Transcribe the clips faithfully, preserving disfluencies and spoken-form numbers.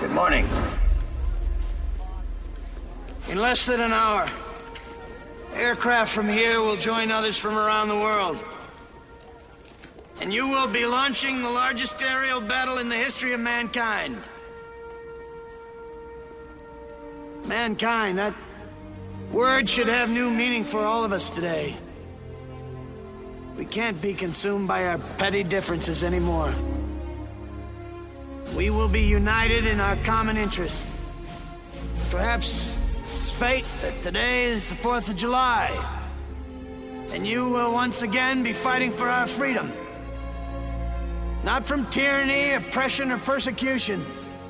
Good morning. In less than an hour, aircraft from here will join others from around the world. And you will be launching the largest aerial battle in the history of mankind. Mankind, that word should have new meaning for all of us today. We can't be consumed by our petty differences anymore. We will be united in our common interest. Perhaps it's fate that today is the fourth of July, and you will once again be fighting for our freedom. Not from tyranny, oppression, or persecution,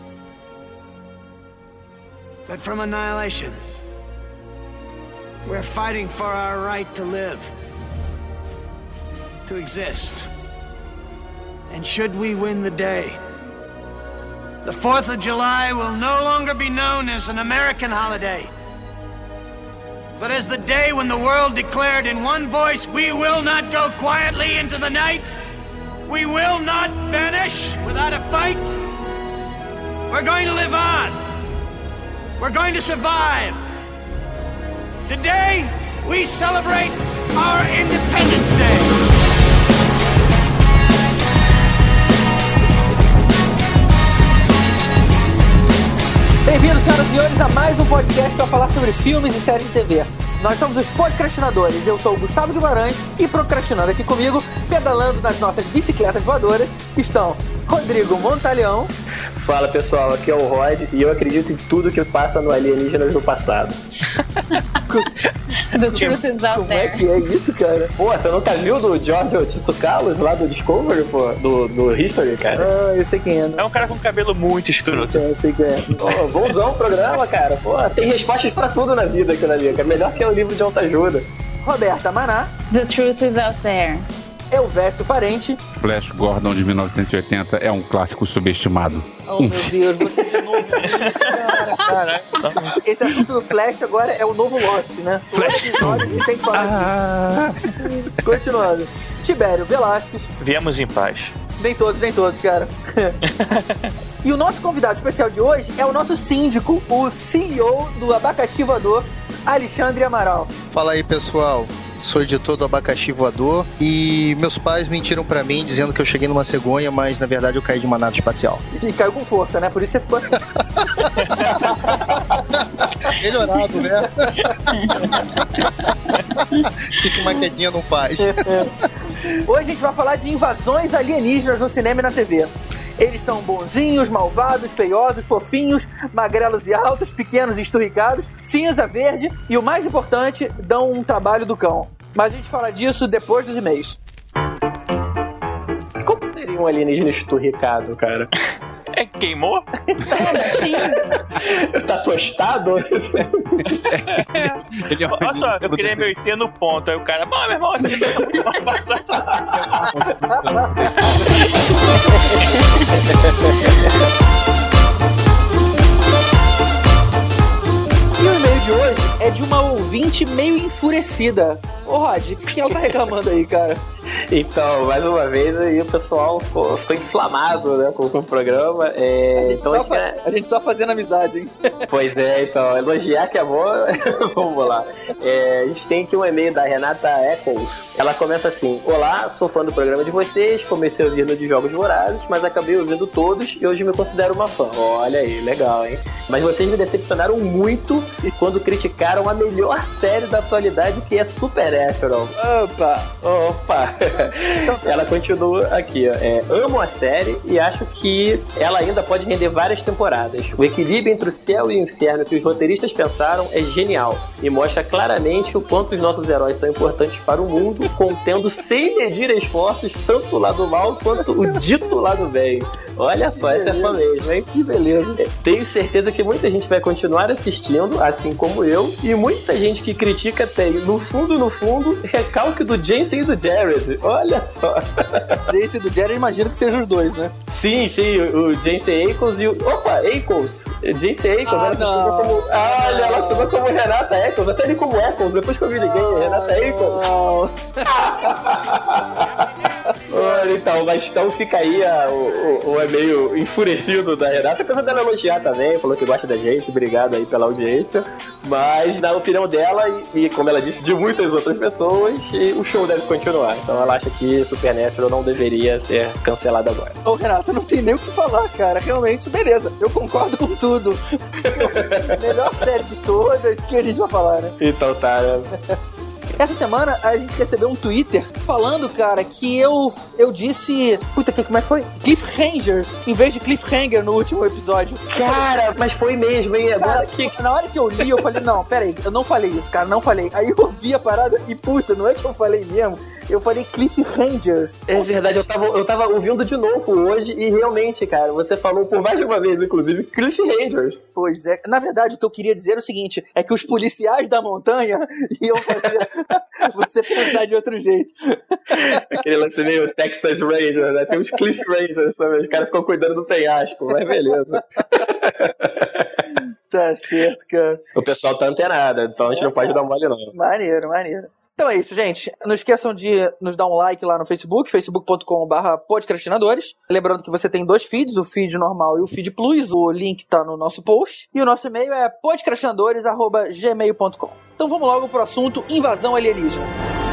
but from annihilation. We're fighting for our right to live, to exist. And should we win the day, the fourth of July will no longer be known as an American holiday, but as the day when the world declared in one voice, we will not go quietly into the night. We will not vanish without a fight. We're going to live on. We're going to survive. Today, we celebrate our Independence Day. Bem-vindos, senhoras e senhores, a mais um podcast para falar sobre filmes e séries de T V. Nós somos os podcastinadores. Eu sou o Gustavo Guimarães e procrastinando aqui comigo, pedalando nas nossas bicicletas voadoras, estão Rodrigo Montaleão. Fala pessoal, aqui é o Rod e eu acredito em tudo que passa no Alienígenas do Passado. The truth is out Como there. é que é isso, cara? Pô, você nunca viu do Giorgio Tsoukalos lá do Discovery, pô? Do, do History, cara? Ah, eu sei quem é. É um cara com cabelo muito escroto. Eu sei quem é. Pô, bonzão o programa, cara. Pô, tem respostas pra tudo na vida aqui na Liga. É melhor que o livro de autoajuda. Roberta Maná. The truth is out there. Elvésio Parente. Flash Gordon de mil novecentos e oitenta é um clássico subestimado. Oh, meu Deus, você de novo isso, cara. Caralho. Esse assunto do Flash agora é o novo Lost, né? O episódio que tem que falar Ah, disso. Continuando. Tibério Velasquez. Viemos em paz. Nem todos, nem todos, cara. E o nosso convidado especial de hoje é o nosso síndico, o C E O do Abacaxi Voador, Alexandre Amaral. Fala aí, pessoal. Sou editor do Abacaxi Voador e meus pais mentiram pra mim dizendo que eu cheguei numa cegonha, mas na verdade eu caí de uma nave espacial. E caiu com força, né? Por isso você ficou assim. Melhorado, né? O que uma quedinha não faz? Hoje a gente vai falar de invasões alienígenas no cinema e na T V. Eles são bonzinhos, malvados, feiosos, fofinhos, magrelos e altos, pequenos e esturricados, cinza, verde e, o mais importante, dão um trabalho do cão. Mas a gente fala disso depois dos e-mails. Como seria um alienígena esturricado, cara? É, queimou? Tá tostado? ele é um Olha só, eu queria inverter no ponto. Aí o cara, bom, meu irmão, assim, tá muito mal passado. E o e-mail de hoje é de uma ouvinte meio enfurecida. Ô Rod, o que ela tá reclamando aí, cara? Então, mais uma vez aí o pessoal ficou, ficou inflamado, né, com, com o programa. É, A gente, então, só, fa- a gente só fazendo amizade, hein? Pois é, então, elogiar que é bom. Vamos lá. É, a gente tem aqui um e-mail da Renata Eccles. Ela começa assim: olá, sou fã do programa de vocês, comecei a ouvir no de Jogos Vorazes, mas acabei ouvindo todos e hoje me considero uma fã. Olha aí, legal, hein? Mas vocês me decepcionaram muito quando criticaram a melhor série da atualidade, que é Supernatural. Opa! Opa! Ela continua aqui, ó. É, amo a série e acho que ela ainda pode render várias temporadas. O equilíbrio entre o céu e o inferno que os roteiristas pensaram é genial e mostra claramente o quanto os nossos heróis são importantes para o mundo, contendo sem medir esforços tanto o lado mal quanto o dito lado bem. Olha só, essa é fã mesmo, hein? Que beleza. É, tenho certeza que muita gente vai continuar assistindo, assim como eu, e muita gente que critica tem, no fundo, no fundo, recalque do Jensen e do Jared. Olha só. Jace do Jerry, imagino que sejam os dois, né? Sim, sim, o, o Jensen Ackles e o... Opa, Ackles. Jensen Ackles. Ah, ela não. assinou como... Ah, ela assinou como Renata Ackles. Até ali como Ackles, depois que eu me liguei. Renata Ackles. Não. então, mas então fica aí a, o, o é meio enfurecido da Renata, apesar dela elogiar também, falou que gosta da gente, obrigado aí pela audiência, mas na opinião dela, e, e como ela disse, de muitas outras pessoas, o show deve continuar. Então ela acha que Supernatural não deveria ser cancelado agora. Ô, Renata, não tem nem o que falar, cara. Realmente, beleza. Eu concordo com tudo. Melhor série de todas, que a gente vai falar, né? Então tá, né? Essa semana a gente recebeu um Twitter falando, cara, que eu eu disse... Puta, que, como é que foi? Cliffhangers, em vez de cliffhanger no último episódio. Cara, mas foi mesmo, hein? Agora Cara, que... na hora que eu li, eu falei, não, peraí, eu não falei isso, cara, não falei. Aí eu vi a parada e, puta, não é que eu falei mesmo, eu falei cliffhangers. É verdade, eu tava, eu tava ouvindo de novo hoje e realmente, cara, você falou por mais de uma vez, inclusive, cliffhangers. Pois é, na verdade o que eu queria dizer é o seguinte, é que os policiais da montanha iam fazer você pensar de outro jeito. Aquele lance meio Texas Rangers, né? Tem os Cliff Rangers também, os caras ficam cuidando do penhasco, mas beleza. Tá certo, cara. O pessoal tá antenado, então a gente é, não pode cara. dar mole não. Maneiro, maneiro. Então é isso, gente. Não esqueçam de nos dar um like lá no Facebook, facebook ponto com barra podcastinadores. Lembrando que você tem dois feeds, o feed normal e o feed plus. O link tá no nosso post. E o nosso e-mail é podcastinadores arroba gmail ponto com. Então vamos logo pro assunto invasão alienígena.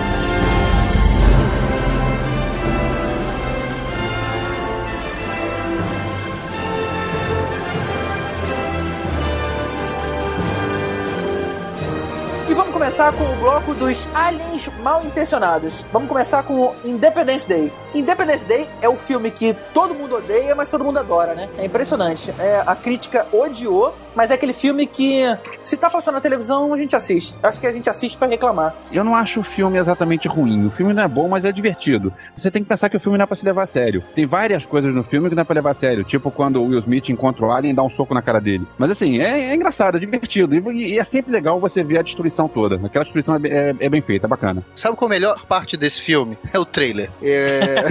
Começar com o bloco dos aliens mal intencionados. Vamos começar com o Independence Day. Independence Day é o filme que todo mundo odeia, mas todo mundo adora, né? É impressionante. É, a crítica odiou, mas é aquele filme que, se tá passando na televisão, a gente assiste. Acho que a gente assiste pra reclamar. Eu não acho o filme exatamente ruim. O filme não é bom, mas é divertido. Você tem que pensar que o filme não é pra se levar a sério. Tem várias coisas no filme que não é pra levar a sério. Tipo quando o Will Smith encontra o alien e dá um soco na cara dele. Mas assim, é, é engraçado, é divertido. E, e é sempre legal você ver a destruição toda. Aquela destruição é, é, é bem feita, é bacana. Sabe qual é a melhor parte desse filme? É o trailer. É...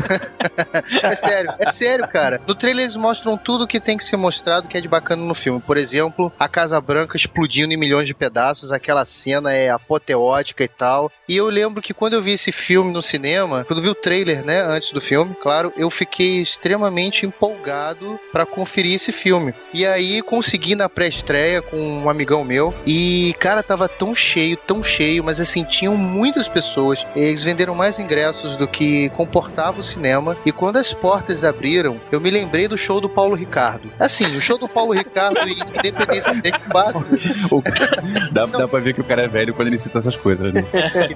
é sério, é sério, cara. No trailer eles mostram tudo que tem que ser mostrado que é de bacana no filme. Por exemplo, a Casa Branca explodindo em milhões de pedaços. Aquela cena é apoteótica e tal. E eu lembro que quando eu vi esse filme no cinema, quando eu vi o trailer, né, antes do filme, claro, eu fiquei extremamente empolgado pra conferir esse filme. E aí consegui na pré-estreia com um amigão meu. E, cara, tava tão cheio, tão cheio, mas assim, tinham muitas pessoas. Eles venderam mais ingressos do que comportava o cinema. E quando as portas abriram, eu me lembrei do show do Paulo Ricardo. Assim, o show do Paulo Ricardo e Independência Day bate. Dá, dá pra ver que o cara é velho quando ele cita essas coisas, né?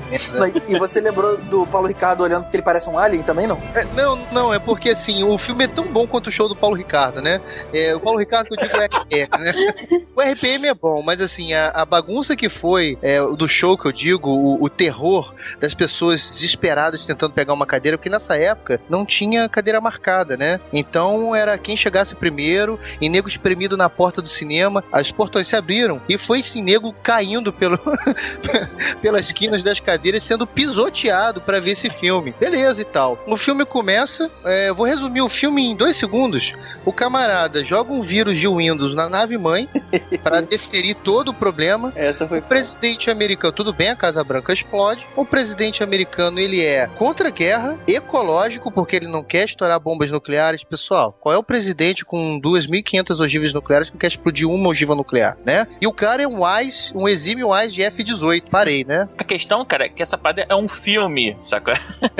E você lembrou do Paulo Ricardo olhando porque ele parece um alien também, não? É, não, não, é porque assim, o filme é tão bom quanto o show do Paulo Ricardo, né? É, o Paulo Ricardo, que eu digo, é, é né? O R P M é bom, mas assim, a, a bagunça que foi é, do show, que eu digo, o, o terror das pessoas desesperadas tentando pegar uma cadeira, porque nessa época não tinha cadeira marcada, né? Então era quem chegasse primeiro, e nego espremido na porta do cinema, as portões se abriram, e foi esse nego caindo pelo pelas esquinas das cadeiras, sendo pisoteado pra ver esse filme. Beleza e tal. O filme começa, é, vou resumir o filme em dois segundos. O camarada joga um vírus de Windows na nave mãe pra deferir todo o problema. Essa foi o presidente americano, tudo bem, a Casa Branca explode. O presidente americano, ele é contra a guerra, ecológico, porque ele não quer estourar bombas nucleares. Pessoal, qual é o presidente com duas mil e quinhentas ogivas nucleares que não quer explodir uma ogiva nuclear, né? E o cara é um wise, um exímio wise de F dezoito. Parei, né? A questão, cara, é que essa parada é um filme, sacou?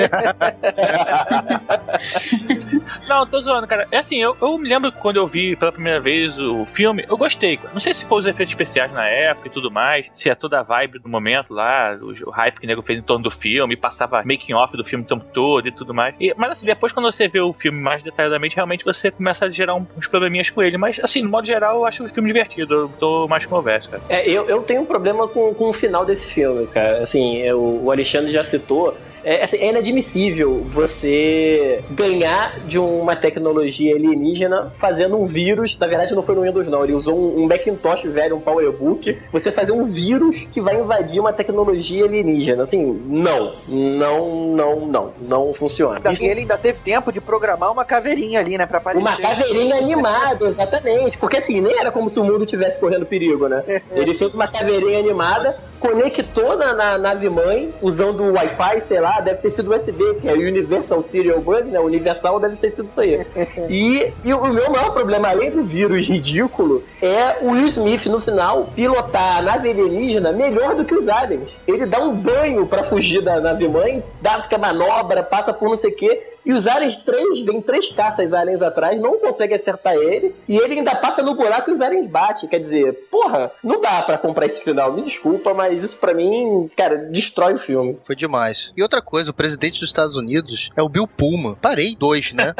Não, tô zoando, cara. É assim, eu, eu me lembro que quando eu vi pela primeira vez o filme, eu gostei. Não sei se foi os efeitos especiais na época e tudo mais, se é toda a vibe do momento lá, o, o hype que o nego fez em torno do filme, passava making off do filme o tempo todo e tudo mais. E, mas assim, depois quando você vê o filme mais detalhadamente, realmente você começa a gerar um, uns probleminhas com ele. Mas assim, no modo geral, eu acho o filme divertido. Eu tô mais conversa, cara. É, eu, eu tenho um problema com, com o final desse filme, cara. Assim, eu, o Alexandre já citou. É, assim, é inadmissível você ganhar de uma tecnologia alienígena fazendo um vírus. Na verdade não foi no Windows não, ele usou um, um Macintosh velho, um PowerBook. Você fazer um vírus que vai invadir uma tecnologia alienígena. Assim, não, não, não, não, não funciona. Isso... Ele ainda teve tempo de programar uma caveirinha ali, né, pra aparecer. Uma caveirinha animada, exatamente. Porque assim, nem era como se o mundo estivesse correndo perigo, né? Ele fez uma caveirinha animada conectou na, na nave-mãe, usando o Wi-Fi, sei lá, deve ter sido U S B, que é o Universal Serial Bus, né? O Universal deve ter sido isso aí. E, e o meu maior problema, além do vírus ridículo, é o Will Smith, no final, pilotar a nave alienígena melhor do que os aliens. Ele dá um banho pra fugir da nave-mãe, dá, fica manobra, passa por não sei o quê. E os aliens, três, vem três caças aliens atrás, não conseguem acertar ele, e ele ainda passa no buraco e os aliens batem. Quer dizer, porra, não dá pra comprar esse final, me desculpa, mas isso pra mim, cara, destrói o filme. Foi demais. E outra coisa, o presidente dos Estados Unidos é o Bill Pullman. Parei, dois, né?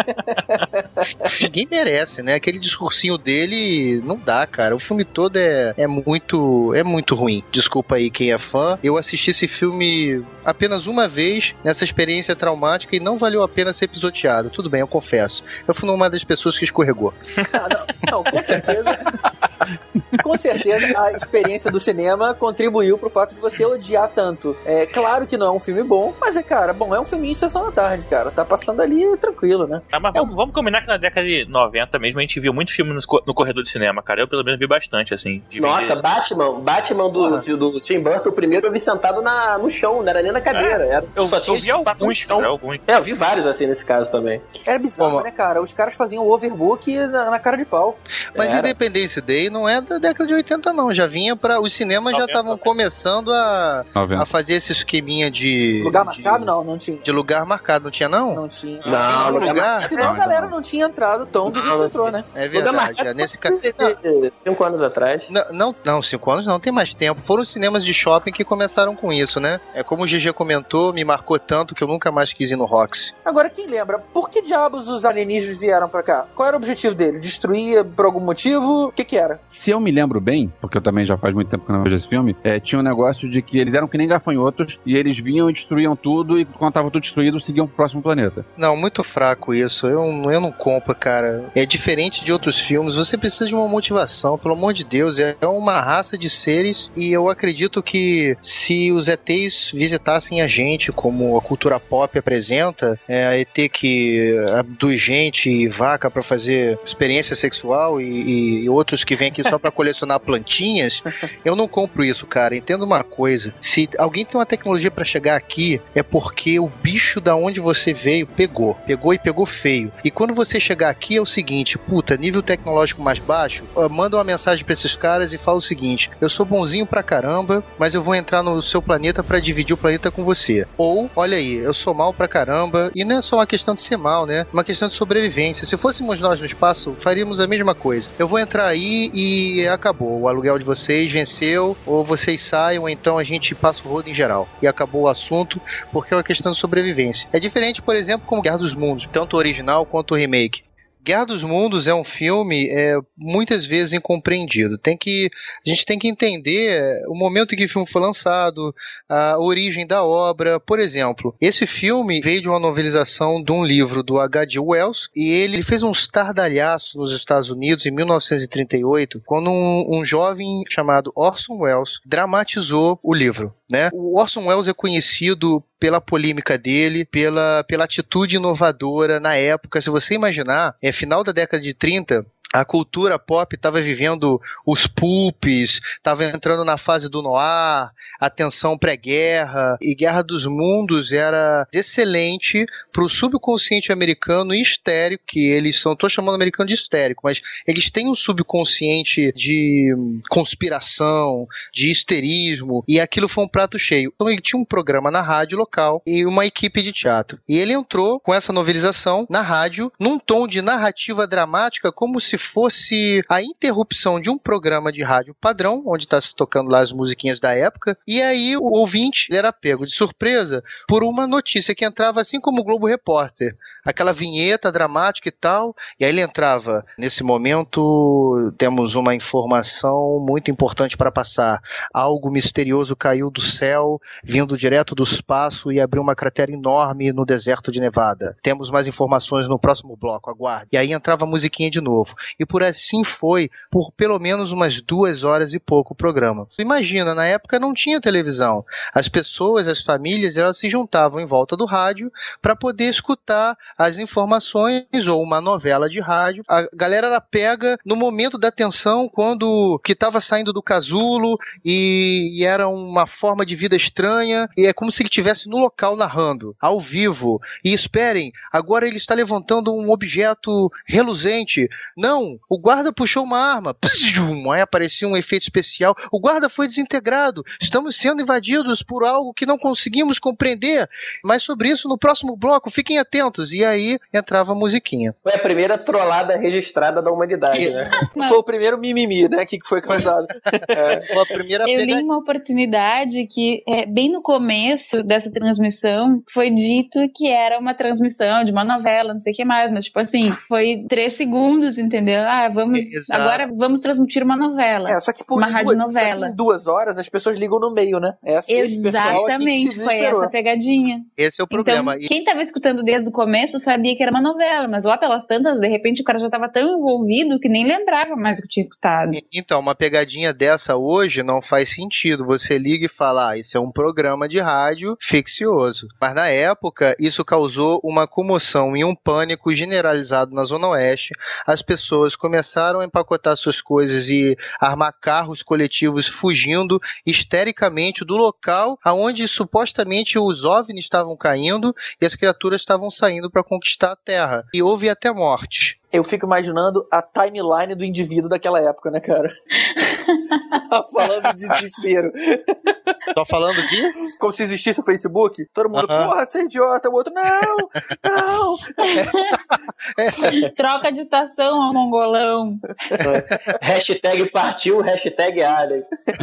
Ninguém merece, né? Aquele discursinho dele não dá, cara. O filme todo é, é muito é muito ruim. Desculpa aí quem é fã. Eu assisti esse filme apenas uma vez nessa experiência traumática e não valeu a pena ser pisoteado. Tudo bem, eu confesso. Eu fui uma das pessoas que escorregou. Ah, não, não, com certeza. Com certeza a experiência do cinema contribuiu pro fato de você odiar tanto. É claro que não é um filme bom, mas é, cara, bom, é um filminho de sessão da tarde, cara. Tá passando ali tranquilo, né? Ah, mas vamos, vamos combinar que na década de noventa mesmo a gente viu muito filme no, no corredor de cinema, cara. Eu pelo menos vi bastante, assim. Nossa, ver... Batman, Batman do, do, do Tim Burton, o primeiro eu vi sentado na, no chão, não era nem na cadeira. É, era, eu, só eu tinha vi alguns, cara, alguns. É, eu vi vários assim nesse caso também. Era bizarro, Como? né, cara? Os caras faziam o overbook na, na cara de pau. Mas era. Independence Day não é da década de oitenta, não. Já vinha pra... Os cinemas já estavam começando a, a fazer esse esqueminha de... Lugar de, marcado? Não, não tinha. De lugar marcado, não tinha, não? Não tinha. Não, não, lugar, lugar... Senão a galera não tinha entrado tão do jeito que entrou, né? É verdade. É nesse caso... Cinco anos atrás. Não, não, não, cinco anos não, tem mais tempo. Foram os cinemas de shopping que começaram com isso, né? É como o G G comentou, me marcou tanto que eu nunca mais quis ir no Roxy. Agora, quem lembra, por que diabos os alienígenas vieram pra cá? Qual era o objetivo dele? Destruir por algum motivo? O que que era? Se eu me lembro bem, porque eu também já faz muito tempo que eu não vejo esse filme, é, tinha um negócio de que eles eram que nem gafanhotos e eles vinham e destruíam tudo e quando tava tudo destruído, seguiam pro próximo planeta. Não, muito fraco isso. Eu, eu não compro, cara. É diferente de outros filmes. Você precisa de uma motivação, pelo amor de Deus. É uma raça de seres e eu acredito que se os E Tês visitassem a gente, como a cultura pop apresenta, é, a E T que abduz gente e vaca pra fazer experiência sexual e, e outros que vêm aqui só pra colecionar plantinhas, eu não compro isso, cara. Entenda uma coisa. Se alguém tem uma tecnologia pra chegar aqui, é porque o bicho da onde você veio pegou. Pegou e pegou feio. E quando você chegar aqui é o seguinte, puta, nível tecnológico mais baixo, manda uma mensagem pra esses caras e fala o seguinte, eu sou bonzinho pra caramba, mas eu vou entrar no seu planeta pra dividir o planeta com você. Ou, olha aí, eu sou mal pra caramba, e não é só uma questão de ser mal, né? Uma questão de sobrevivência. Se fôssemos nós no espaço, faríamos a mesma coisa. Eu vou entrar aí e acabou. O aluguel de vocês venceu, ou vocês saem, ou então a gente passa o rodo em geral. E acabou o assunto, porque é uma questão de sobrevivência. É diferente, por exemplo, como Guerra dos Mundos, tanto o original quanto o remake. Guerra dos Mundos é um filme é, muitas vezes incompreendido. Tem que, a gente tem que entender o momento em que o filme foi lançado, a origem da obra. Por exemplo, esse filme veio de uma novelização de um livro do H G Wells e ele fez um estardalhaço nos Estados Unidos em mil novecentos e trinta e oito, quando um, um jovem chamado Orson Welles dramatizou o livro. Né? O Orson Welles é conhecido pela polêmica dele, pela, pela atitude inovadora na época. Se você imaginar, é final da década de trinta, a cultura pop estava vivendo os pulps, estava entrando na fase do noir, a tensão pré-guerra, e Guerra dos Mundos era excelente para o subconsciente americano e histérico, que eles são, estou chamando americano de histérico, mas eles têm um subconsciente de conspiração, de histerismo, e aquilo foi um prato cheio. Então ele tinha um programa na rádio local e uma equipe de teatro. E ele entrou com essa novelização na rádio, num tom de narrativa dramática, como se fosse a interrupção de um programa de rádio padrão, onde está se tocando lá as musiquinhas da época, e aí o ouvinte era pego de surpresa por uma notícia que entrava assim como o Globo Repórter, aquela vinheta dramática e tal, e aí ele entrava, nesse momento temos uma informação muito importante para passar, algo misterioso caiu do céu, vindo direto do espaço e abriu uma cratera enorme no deserto de Nevada. Temos mais informações no próximo bloco, aguarde. E aí entrava a musiquinha de novo. e por assim foi por pelo menos umas duas horas e pouco o programa. Imagina, na época não tinha televisão. As pessoas, as famílias, elas se juntavam em volta do rádio para poder escutar as informações ou uma novela de rádio. A galera era pega no momento da tensão, quando que estava saindo do casulo e, e era uma forma de vida estranha, e é como se ele estivesse no local narrando, ao vivo. E esperem, agora ele está levantando um objeto reluzente. Não, o guarda puxou uma arma. Pssum, aí aparecia um efeito especial. O guarda foi desintegrado. Estamos sendo invadidos por algo que não conseguimos compreender. Mas sobre isso no próximo bloco, fiquem atentos. E aí entrava a musiquinha. Foi a primeira trollada registrada da humanidade, né? Foi o primeiro mimimi, né, que foi causado. É, foi a primeira Eu li pega... uma oportunidade que, é, bem no começo dessa transmissão, foi dito que era uma transmissão de uma novela, não sei o que mais, mas tipo assim, foi três segundos, entendeu? Ah, vamos, Exato. agora vamos transmitir uma novela. É, só que por uma duas, radionovela. só que em duas horas as pessoas ligam no meio, né? Essa, esse pessoal aqui que se Exatamente, foi desesperou. essa pegadinha. Esse é o problema. Então, quem tava escutando desde o começo sabia que era uma novela, mas lá pelas tantas, de repente o cara já tava tão envolvido que nem lembrava mais o que tinha escutado. Então, uma pegadinha dessa hoje não faz sentido. Você liga e fala, ah, isso é um programa de rádio ficcioso. Mas na época, isso causou uma comoção e um pânico generalizado na Zona Oeste. As pessoas começaram a empacotar suas coisas e armar carros coletivos fugindo histericamente do local aonde supostamente os OVNIs estavam caindo e as criaturas estavam saindo para conquistar a Terra. E houve até morte. Eu fico imaginando a timeline do indivíduo daquela época, né, cara? Falando de desespero. Tô falando de? Como se existisse o Facebook. Todo mundo, Uh-huh. porra, você é idiota. O outro, não, não. É. Troca de estação, ó, mongolão. Hashtag partiu, hashtag Alien.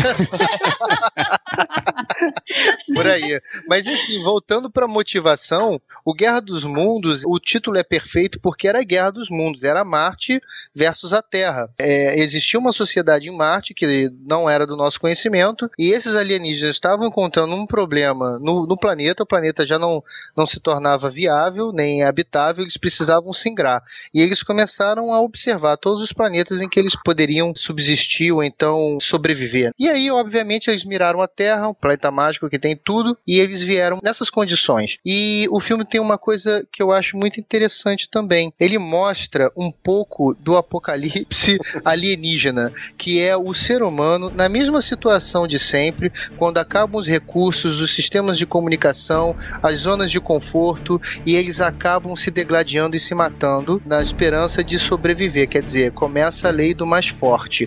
Por aí. Mas assim, voltando pra motivação, o Guerra dos Mundos, o título é perfeito porque era a Guerra dos Mundos, era Marte versus a Terra. É, existia uma sociedade em Marte que não era do nosso conhecimento, e esses alienígenas estavam encontrando um problema no, no planeta, o planeta já não, não se tornava viável, nem habitável, eles precisavam singrar. E eles começaram a observar todos os planetas em que eles poderiam subsistir ou então sobreviver. E aí, obviamente, eles miraram a Terra, um planeta mágico que tem tudo, e eles vieram nessas condições. E o filme tem uma coisa que eu acho muito interessante também. Ele mostra um pouco do apocalipse alienígena, que é o ser humano na mesma situação de sempre, quando acabam os recursos, os sistemas de comunicação, as zonas de conforto, e eles acabam se degladiando e se matando na esperança de sobreviver. Quer dizer, começa a lei do mais forte.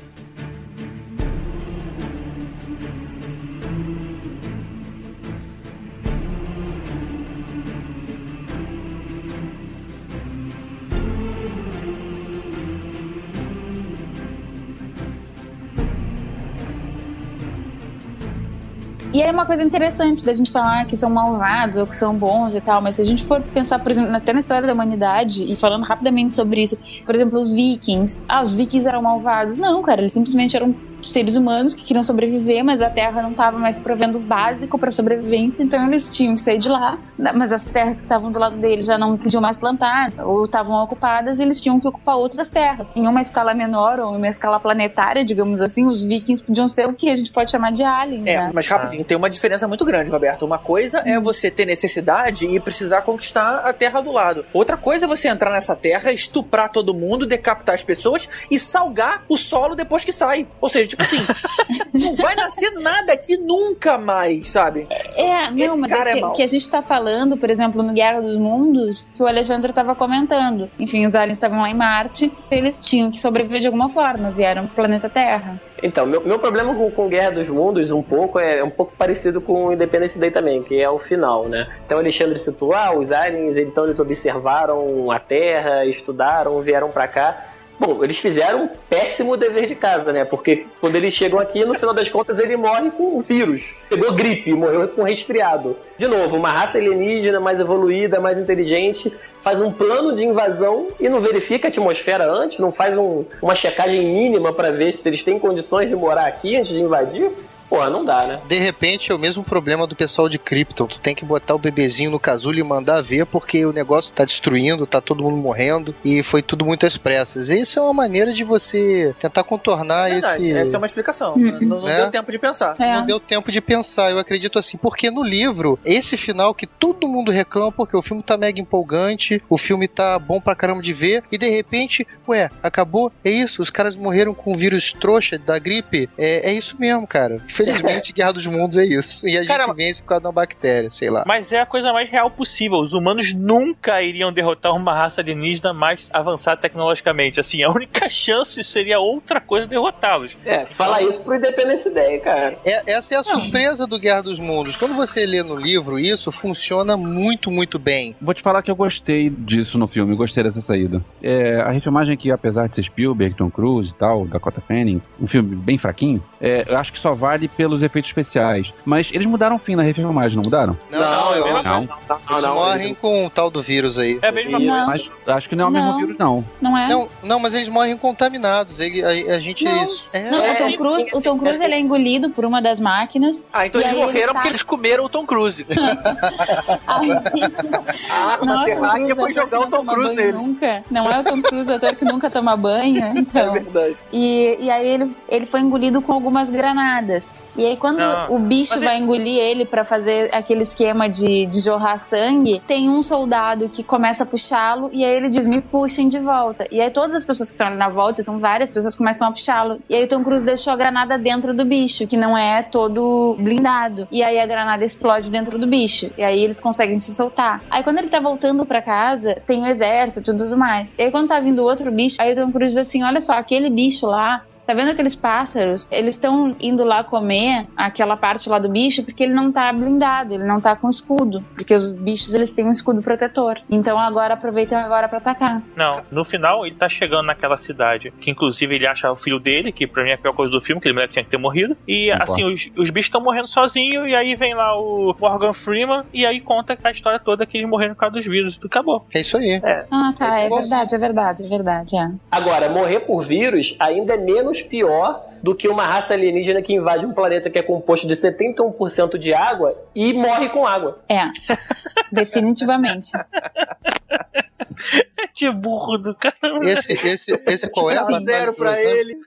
E é uma coisa interessante da gente falar que são malvados ou que são bons e tal, mas se a gente for pensar, por exemplo, até na história da humanidade, e falando rapidamente sobre isso, por exemplo, os vikings. Ah, os vikings eram malvados? Não, cara, eles simplesmente eram seres humanos que queriam sobreviver, mas a Terra não estava mais provendo o básico para sobrevivência, então eles tinham que sair de lá, mas as terras que estavam do lado deles já não podiam mais plantar, ou estavam ocupadas, e eles tinham que ocupar outras terras. Em uma escala menor, ou em uma escala planetária, digamos assim, os vikings podiam ser o que a gente pode chamar de aliens, É, né? mas rapidinho, tem uma diferença muito grande, Roberto. Uma coisa é você ter necessidade e precisar conquistar a terra do lado. Outra coisa é você entrar nessa terra, estuprar todo mundo, decapitar as pessoas e salgar o solo depois que sai. Ou seja, tipo assim, não vai nascer nada aqui nunca mais, sabe? É, não, Esse mas cara é é que, mau. que a gente tá falando, por exemplo, no Guerra dos Mundos, que o Alexandre tava comentando. Enfim, os aliens estavam lá em Marte, eles tinham que sobreviver de alguma forma, vieram pro planeta Terra. Então, meu, meu problema com, com Guerra dos Mundos um pouco é, é um pouco parecido com Independence Day também, que é o final, né? Então o Alexandre citou, ah, os aliens, então eles observaram a Terra, estudaram, vieram pra cá. Bom, eles fizeram um péssimo dever de casa, né? Porque quando eles chegam aqui, no final das contas, ele morre com um vírus. Pegou gripe, morreu com resfriado. De novo, uma raça alienígena mais evoluída, mais inteligente, faz um plano de invasão e não verifica a atmosfera antes, não faz um, uma checagem mínima para ver se eles têm condições de morar aqui antes de invadir. Pô, não dá, né? De repente é o mesmo problema do pessoal de Krypton. Tu tem que botar o bebezinho no casulo e mandar ver porque o negócio tá destruindo, tá todo mundo morrendo e foi tudo muito às pressas. Isso é uma maneira de você tentar contornar Verdade, esse... essa é uma explicação. Não, não Né? deu tempo de pensar. É. Não deu tempo de pensar, eu acredito assim, porque no livro, esse final que todo mundo reclama, porque o filme tá mega empolgante, o filme tá bom pra caramba de ver, e de repente, ué, acabou, é isso, os caras morreram com o vírus trouxa da gripe, é, é isso mesmo, cara. Infelizmente, Guerra dos Mundos é isso. E a Cara, gente vence por causa de uma bactéria, sei lá. Mas é a coisa mais real possível. Os humanos nunca iriam derrotar uma raça alienígena mais avançada tecnologicamente. Assim, a única chance seria outra coisa derrotá-los. É, fala isso pro Independence Day, cara. É, essa é a surpresa do Guerra dos Mundos. Quando você lê no livro isso, funciona muito, muito bem. Vou te falar que eu gostei disso no filme, gostei dessa saída. É, a refilmagem que, apesar de ser Spielberg, Tom Cruise e tal, Dakota Fanning, um filme bem fraquinho, é, eu acho que só vale pelos efeitos especiais. Mas eles mudaram o fim na refilmagem, não mudaram? Não, não, eu não. Não. Eles não, morrem eles- com o tal do vírus aí. É a mesma Não. Mas acho que não é o mesmo Não. vírus, não. Não é? Não, não, mas eles morrem contaminados. Ele, a, a gente. Não. É, Não, É, o Tom sim, Cruise, sim, o Tom sim, Cruise sim. ele é engolido por uma das máquinas. Ah, então E eles aí ele morreram tá- porque eles comeram o Tom Cruise. Aí- A arma Não é o Tom terráquea Cruise, foi ator jogar que o não Tom toma Cruise banho neles. Nunca. Não é o Tom Cruise, ator que nunca toma banho. É Então. verdade. E, e aí ele, ele foi engolido com algumas granadas. E aí quando Não, o bicho mas vai engolir ele pra fazer aquele esquema de, de jorrar sangue, tem um soldado que começa a puxá-lo e aí ele diz, me puxem de volta. E aí todas as pessoas que estão ali na volta, são várias pessoas que começam a puxá-lo. E aí o Tom Cruise deixou a granada dentro do bicho, que não é todo blindado. E aí a granada explode dentro do bicho. E aí eles conseguem se soltar. Aí quando ele tá voltando pra casa, tem o exército e tudo mais. E aí quando tá vindo outro bicho, aí o Tom Cruise diz assim, olha só, aquele bicho lá, tá vendo aqueles pássaros? Eles estão indo lá comer aquela parte lá do bicho porque ele não tá blindado, ele não tá com escudo. Porque os bichos, eles têm um escudo protetor. Então agora aproveitam agora pra atacar. Não, no final ele tá chegando naquela cidade, que inclusive ele acha o filho dele, que pra mim é a pior coisa do filme, que ele moleque tinha que ter morrido. E Concordo. assim, os, os bichos estão morrendo sozinhos, e aí vem lá o Morgan Freeman, e aí conta a história toda que eles morreram por causa dos vírus, e tudo acabou. é isso aí. Ah, tá, é Esse verdade, é verdade, é verdade, é. Agora, morrer por vírus ainda é menos pior do que uma raça alienígena que invade um planeta que é composto de setenta e um por cento de água e morre com água. É, definitivamente. É de burro do caramba. Esse, esse, esse qual é? Dá Batalha zero pra Cruzando? ele.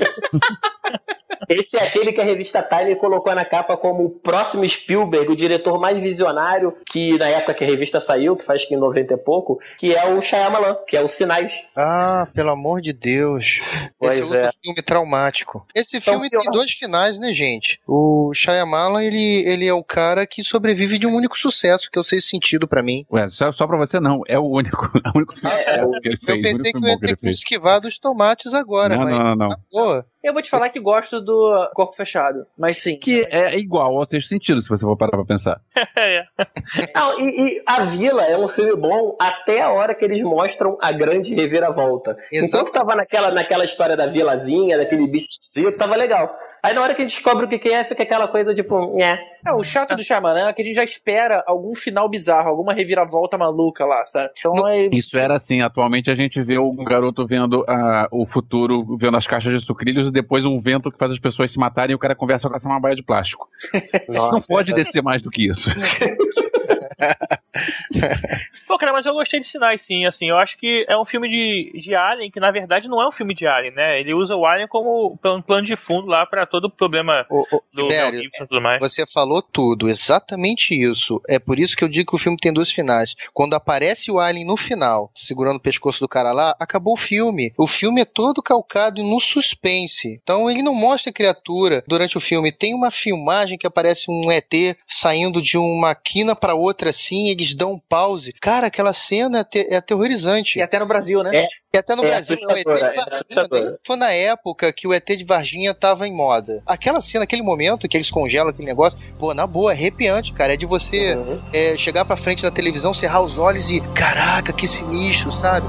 Esse é aquele que a revista Time colocou na capa como o próximo Spielberg, o diretor mais visionário, que na época que a revista saiu, que faz que em noventa e pouco, que é o Shyamalan, que é o Sinais. Ah, pelo amor de Deus. Pois Esse é outro é. filme traumático. Esse Então, filme pior. tem dois finais, né, gente? O Shyamalan, ele, ele é o cara que sobrevive de um único sucesso, que eu sei sentido pra mim. Ué, só, só pra você não, é o único, é o único filme É, que ele fez. Eu pensei o único que eu filme ia bom que ter ele que me fez. esquivar dos tomates agora, Não, mas... não, não, não. na boa. Eu vou te falar que gosto do Corpo Fechado, mas sim. Que é igual ao Sexto Sentido, se você for parar pra pensar. É. Não, e, e A Vila é um filme bom até a hora que eles mostram a grande reviravolta. Exato. Enquanto tava naquela, naquela história da vilazinha, daquele bicho esquisito, tava legal. Aí na hora que a gente descobre o que que é, fica aquela coisa tipo, nhé. É, o chato do Shyamalan é que a gente já espera algum final bizarro, alguma reviravolta maluca lá, sabe? Então Não, é... Isso era assim, atualmente a gente vê um garoto vendo ah, o futuro, vendo as caixas de sucrilhos e depois um vento que faz as pessoas se matarem e o cara conversa com essa uma baia de plástico. Nossa, Não pode descer mais do que isso. Pô, cara, mas eu gostei de Sinais, sim, assim, eu acho que é um filme de, de Alien, que na verdade não é um filme de Alien, né? Ele usa o Alien como um plano de fundo lá pra todo o problema Ô, ô, do Mel velho, Gibson e tudo mais. você falou tudo, exatamente isso. É por isso que eu digo que o filme tem dois finais. Quando aparece o Alien no final, segurando o pescoço do cara lá, acabou o filme. O filme é todo calcado no suspense. Então ele não mostra a criatura durante o filme. Tem uma filmagem que aparece um E T saindo de uma quina pra outra assim, eles dão um pause. Cara, aquela cena é, ate- é aterrorizante. E até no Brasil, né? É. E até no É Brasil, o E T de assustadora, é Varginha, assustadora. né? Foi na época que o E T de Varginha tava em moda. Aquela cena, aquele momento que eles congelam aquele negócio, pô, na boa, é arrepiante, cara. É de você Uhum. é, chegar pra frente da televisão, cerrar os olhos e, caraca, que sinistro, sabe?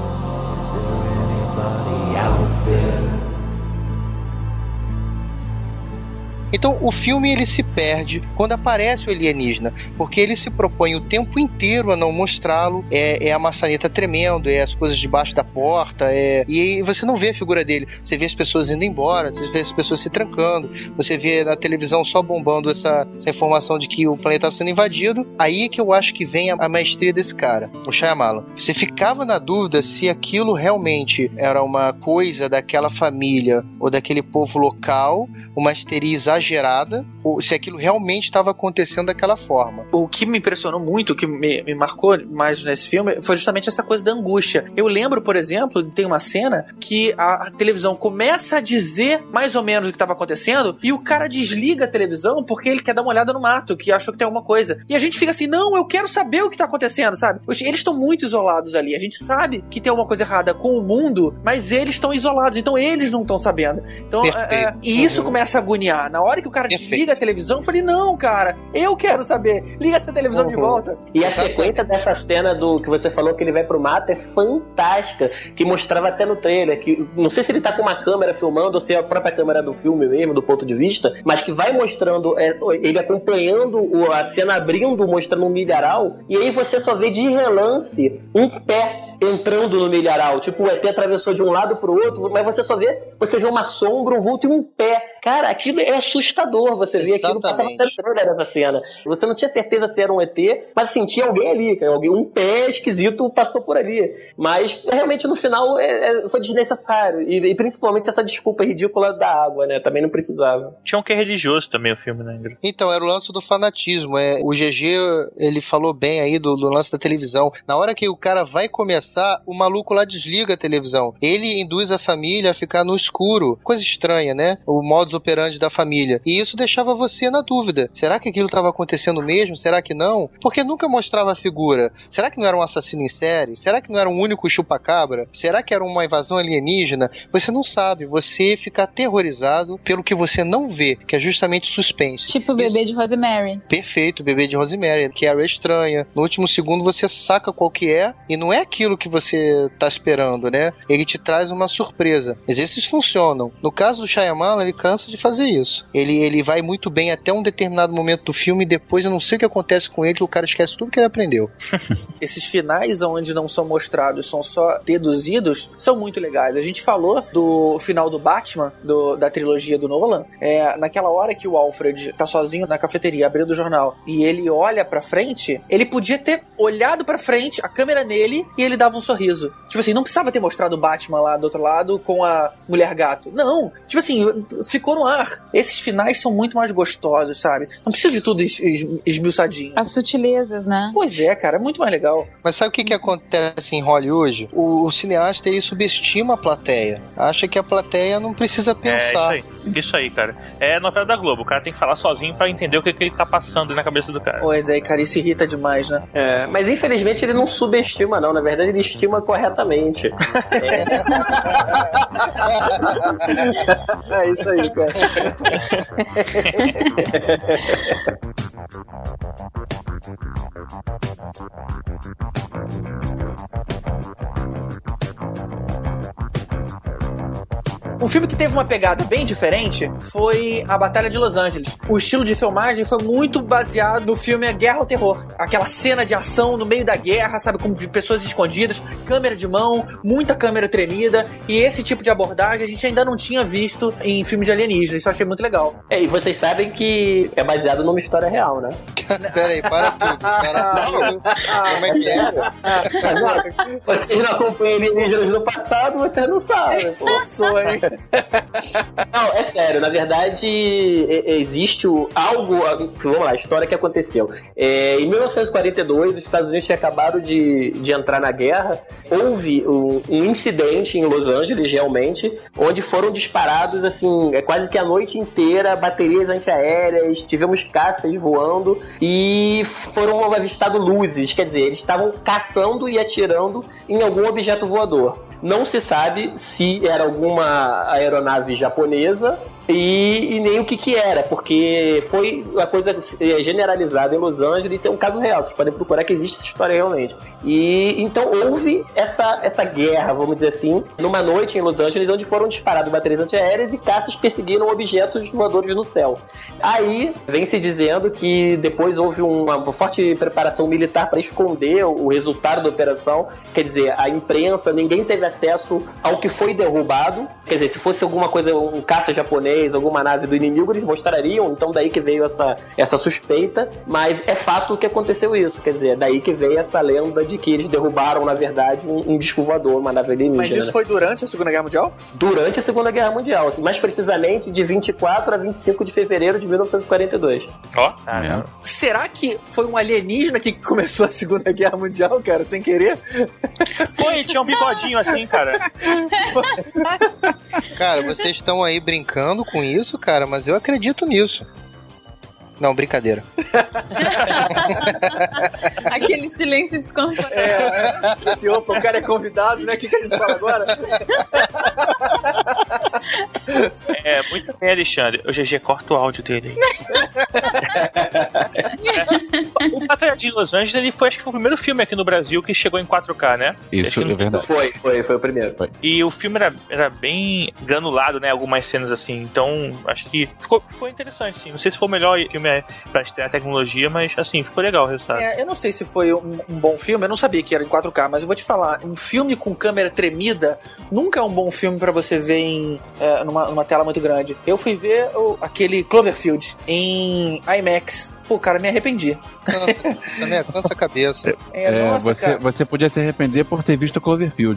Então o filme ele se perde quando aparece o alienígena, porque ele se propõe o tempo inteiro a não mostrá-lo. É, é a maçaneta tremendo, é as coisas debaixo da porta, é... e você não vê a figura dele. Você vê as pessoas indo embora, você vê as pessoas se trancando, você vê na televisão só bombando essa, essa informação de que o planeta estava sendo invadido. Aí que eu acho que vem a, a maestria desse cara, o Shyamalan. Você ficava na dúvida se aquilo realmente era uma coisa daquela família ou daquele povo local, uma histeria exagerada, ou se aquilo realmente estava acontecendo daquela forma. O que me impressionou muito, o que me, me marcou mais nesse filme, foi justamente essa coisa da angústia. Eu lembro, por exemplo, tem uma cena que a, a televisão começa a dizer mais ou menos o que estava acontecendo e o cara desliga a televisão porque ele quer dar uma olhada no mato, que achou que tem alguma coisa. E a gente fica assim, não, eu quero saber o que está acontecendo, sabe? Eles estão muito isolados ali. A gente sabe que tem alguma coisa errada com o mundo, mas eles estão isolados, então eles não estão sabendo. Então, é, é, e isso uhum. começa a agoniar. Na hora que o cara Perfeito. desliga a televisão, eu falei, não, cara, eu quero saber. Liga essa televisão uhum. de volta. E a sequência dessa cena do que você falou que ele vai pro mato é fantástica, que mostrava até no trailer, que não sei se ele tá com uma câmera filmando ou se é a própria câmera do filme mesmo, do ponto de vista, mas que vai mostrando, é, ele acompanhando o, a cena abrindo, mostrando um milharal, e aí você só vê de relance um pé entrando no milharal, tipo o E T atravessou de um lado pro outro, mas você só vê, você vê uma sombra, um vulto e um pé. Cara, aquilo é assustador, você vê aquilo nessa cena. Você não tinha certeza se era um E T, mas assim, tinha alguém ali, alguém, um pé esquisito passou por ali. Mas realmente no final é, é, foi desnecessário, e, e principalmente essa desculpa ridícula da água, né? Também não precisava. Tinha um que é religioso também o filme, né, Ingrid? Então, era o lance do fanatismo. É, o G G, ele falou bem aí do, do lance da televisão. Na hora que o cara vai começar, o maluco lá desliga a televisão. Ele induz a família a ficar no escuro. Coisa estranha, né? O modus operandi da família. E isso deixava você na dúvida. Será que aquilo estava acontecendo mesmo? Será que não? Porque nunca mostrava a figura. Será que não era um assassino em série? Será que não era um único chupa-cabra? Será que era uma invasão alienígena? Você não sabe. Você fica aterrorizado pelo que você não vê, que é justamente suspense. Tipo o bebê isso... de Rosemary. Perfeito, o bebê de Rosemary, que era estranha. No último segundo você saca qual que é, e não é aquilo que você tá esperando, né? Ele te traz uma surpresa. Mas esses funcionam. No caso do Shyamalan, ele cansa de fazer isso. Ele, ele vai muito bem até um determinado momento do filme e depois eu não sei o que acontece com ele, que o cara esquece tudo que ele aprendeu. Esses finais onde não são mostrados, são só deduzidos, são muito legais. A gente falou do final do Batman, do, da trilogia do Nolan, é, naquela hora que o Alfred tá sozinho na cafeteria, abrindo o jornal, e ele olha pra frente, ele podia ter olhado pra frente, a câmera nele, e ele dava um sorriso. Tipo assim, não precisava ter mostrado o Batman lá do outro lado com a Mulher Gato. Não. Tipo assim, ficou no ar. Esses finais são muito mais gostosos, sabe? Não precisa de tudo es- es- esmiuçadinho. As sutilezas, né? Pois é, cara. É muito mais legal. Mas sabe o que, que acontece em Hollywood? O, o cineasta, ele subestima a plateia. Acha que a plateia não precisa pensar. É isso aí. Isso aí, cara. É novela da Globo. O cara tem que falar sozinho pra entender o que, que ele tá passando na cabeça do cara. Pois é, cara. Isso irrita demais, né? É, mas infelizmente ele não subestima, não. Na verdade, ele estima corretamente. É isso aí, cara. Um filme que teve uma pegada bem diferente foi A Batalha de Los Angeles. O estilo de filmagem foi muito baseado no filme A Guerra ao Terror. Aquela cena de ação no meio da guerra, sabe, com pessoas escondidas, câmera de mão, muita câmera tremida. E esse tipo de abordagem a gente ainda não tinha visto em filmes de alienígenas. Isso eu achei muito legal. É, e vocês sabem que é baseado numa história real, né? Pera aí, para tudo. Para tudo. Como é que é? Vocês não acompanham alienígenas no passado, vocês não sabem. Forçou, hein? Não, é sério, na verdade existe algo, vamos lá, a história que aconteceu. É, em mil novecentos e quarenta e dois, os Estados Unidos tinham acabado de, de entrar na guerra. Houve um, um incidente em Los Angeles, realmente, onde foram disparados, assim, é quase que a noite inteira, baterias antiaéreas, tivemos caças voando e foram avistados luzes, quer dizer, eles estavam caçando e atirando em algum objeto voador. Não se sabe se era alguma aeronave japonesa e, e nem o que que era, porque foi uma coisa generalizada em Los Angeles. Isso é um caso real, vocês podem procurar que existe essa história realmente. E então houve essa, essa guerra, vamos dizer assim, numa noite em Los Angeles, onde foram disparados baterias antiaéreas e caças perseguiram objetos voadores no céu. Aí vem se dizendo que depois houve uma forte preparação militar para esconder o resultado da operação. Quer dizer, a imprensa, ninguém teve acesso ao que foi derrubado. Quer dizer, se fosse alguma coisa, um caça japonês, alguma nave do inimigo, eles mostrariam. Então daí que veio essa, essa suspeita. Mas é fato que aconteceu isso. Quer dizer, daí que veio essa lenda de que eles derrubaram, na verdade, um, um disco voador, uma nave alienígena. Mas isso foi durante a Segunda Guerra Mundial? Durante a Segunda Guerra Mundial. Mais precisamente de vinte e quatro a vinte e cinco de fevereiro de mil novecentos e quarenta e dois. Ó, oh, ah, será que foi um alienígena que começou a Segunda Guerra Mundial, cara, sem querer? Foi, tinha um bigodinho assim, cara. Cara, vocês estão aí brincando com isso, cara, mas eu acredito nisso. Não, brincadeira. Aquele silêncio desconfortável. É, é. Esse, opa, o cara é convidado, né? O que, que a gente fala agora? É, muito bem, Alexandre. O G G corta o áudio dele. O Batalha de Los Angeles, ele foi, acho que foi o primeiro filme aqui no Brasil que chegou em quatro K, né? Isso é verdade. Foi, foi, foi o primeiro. Foi. E o filme era, era bem granulado, né? Algumas cenas assim. Então, acho que ficou, ficou interessante, sim. Não sei se foi o melhor filme pra estrear a tecnologia, mas assim, ficou legal o resultado. É, eu não sei se foi um, um bom filme, eu não sabia que era em quatro K, mas eu vou te falar, um filme com câmera tremida nunca é um bom filme pra você ver em, é, numa, numa tela muito grande. Eu fui ver o, aquele Cloverfield em IMAX. Pô, cara, me arrependi. Cansa, né? Cansa a cabeça. É, É, nossa, você, cara. você podia se arrepender por ter visto Cloverfield.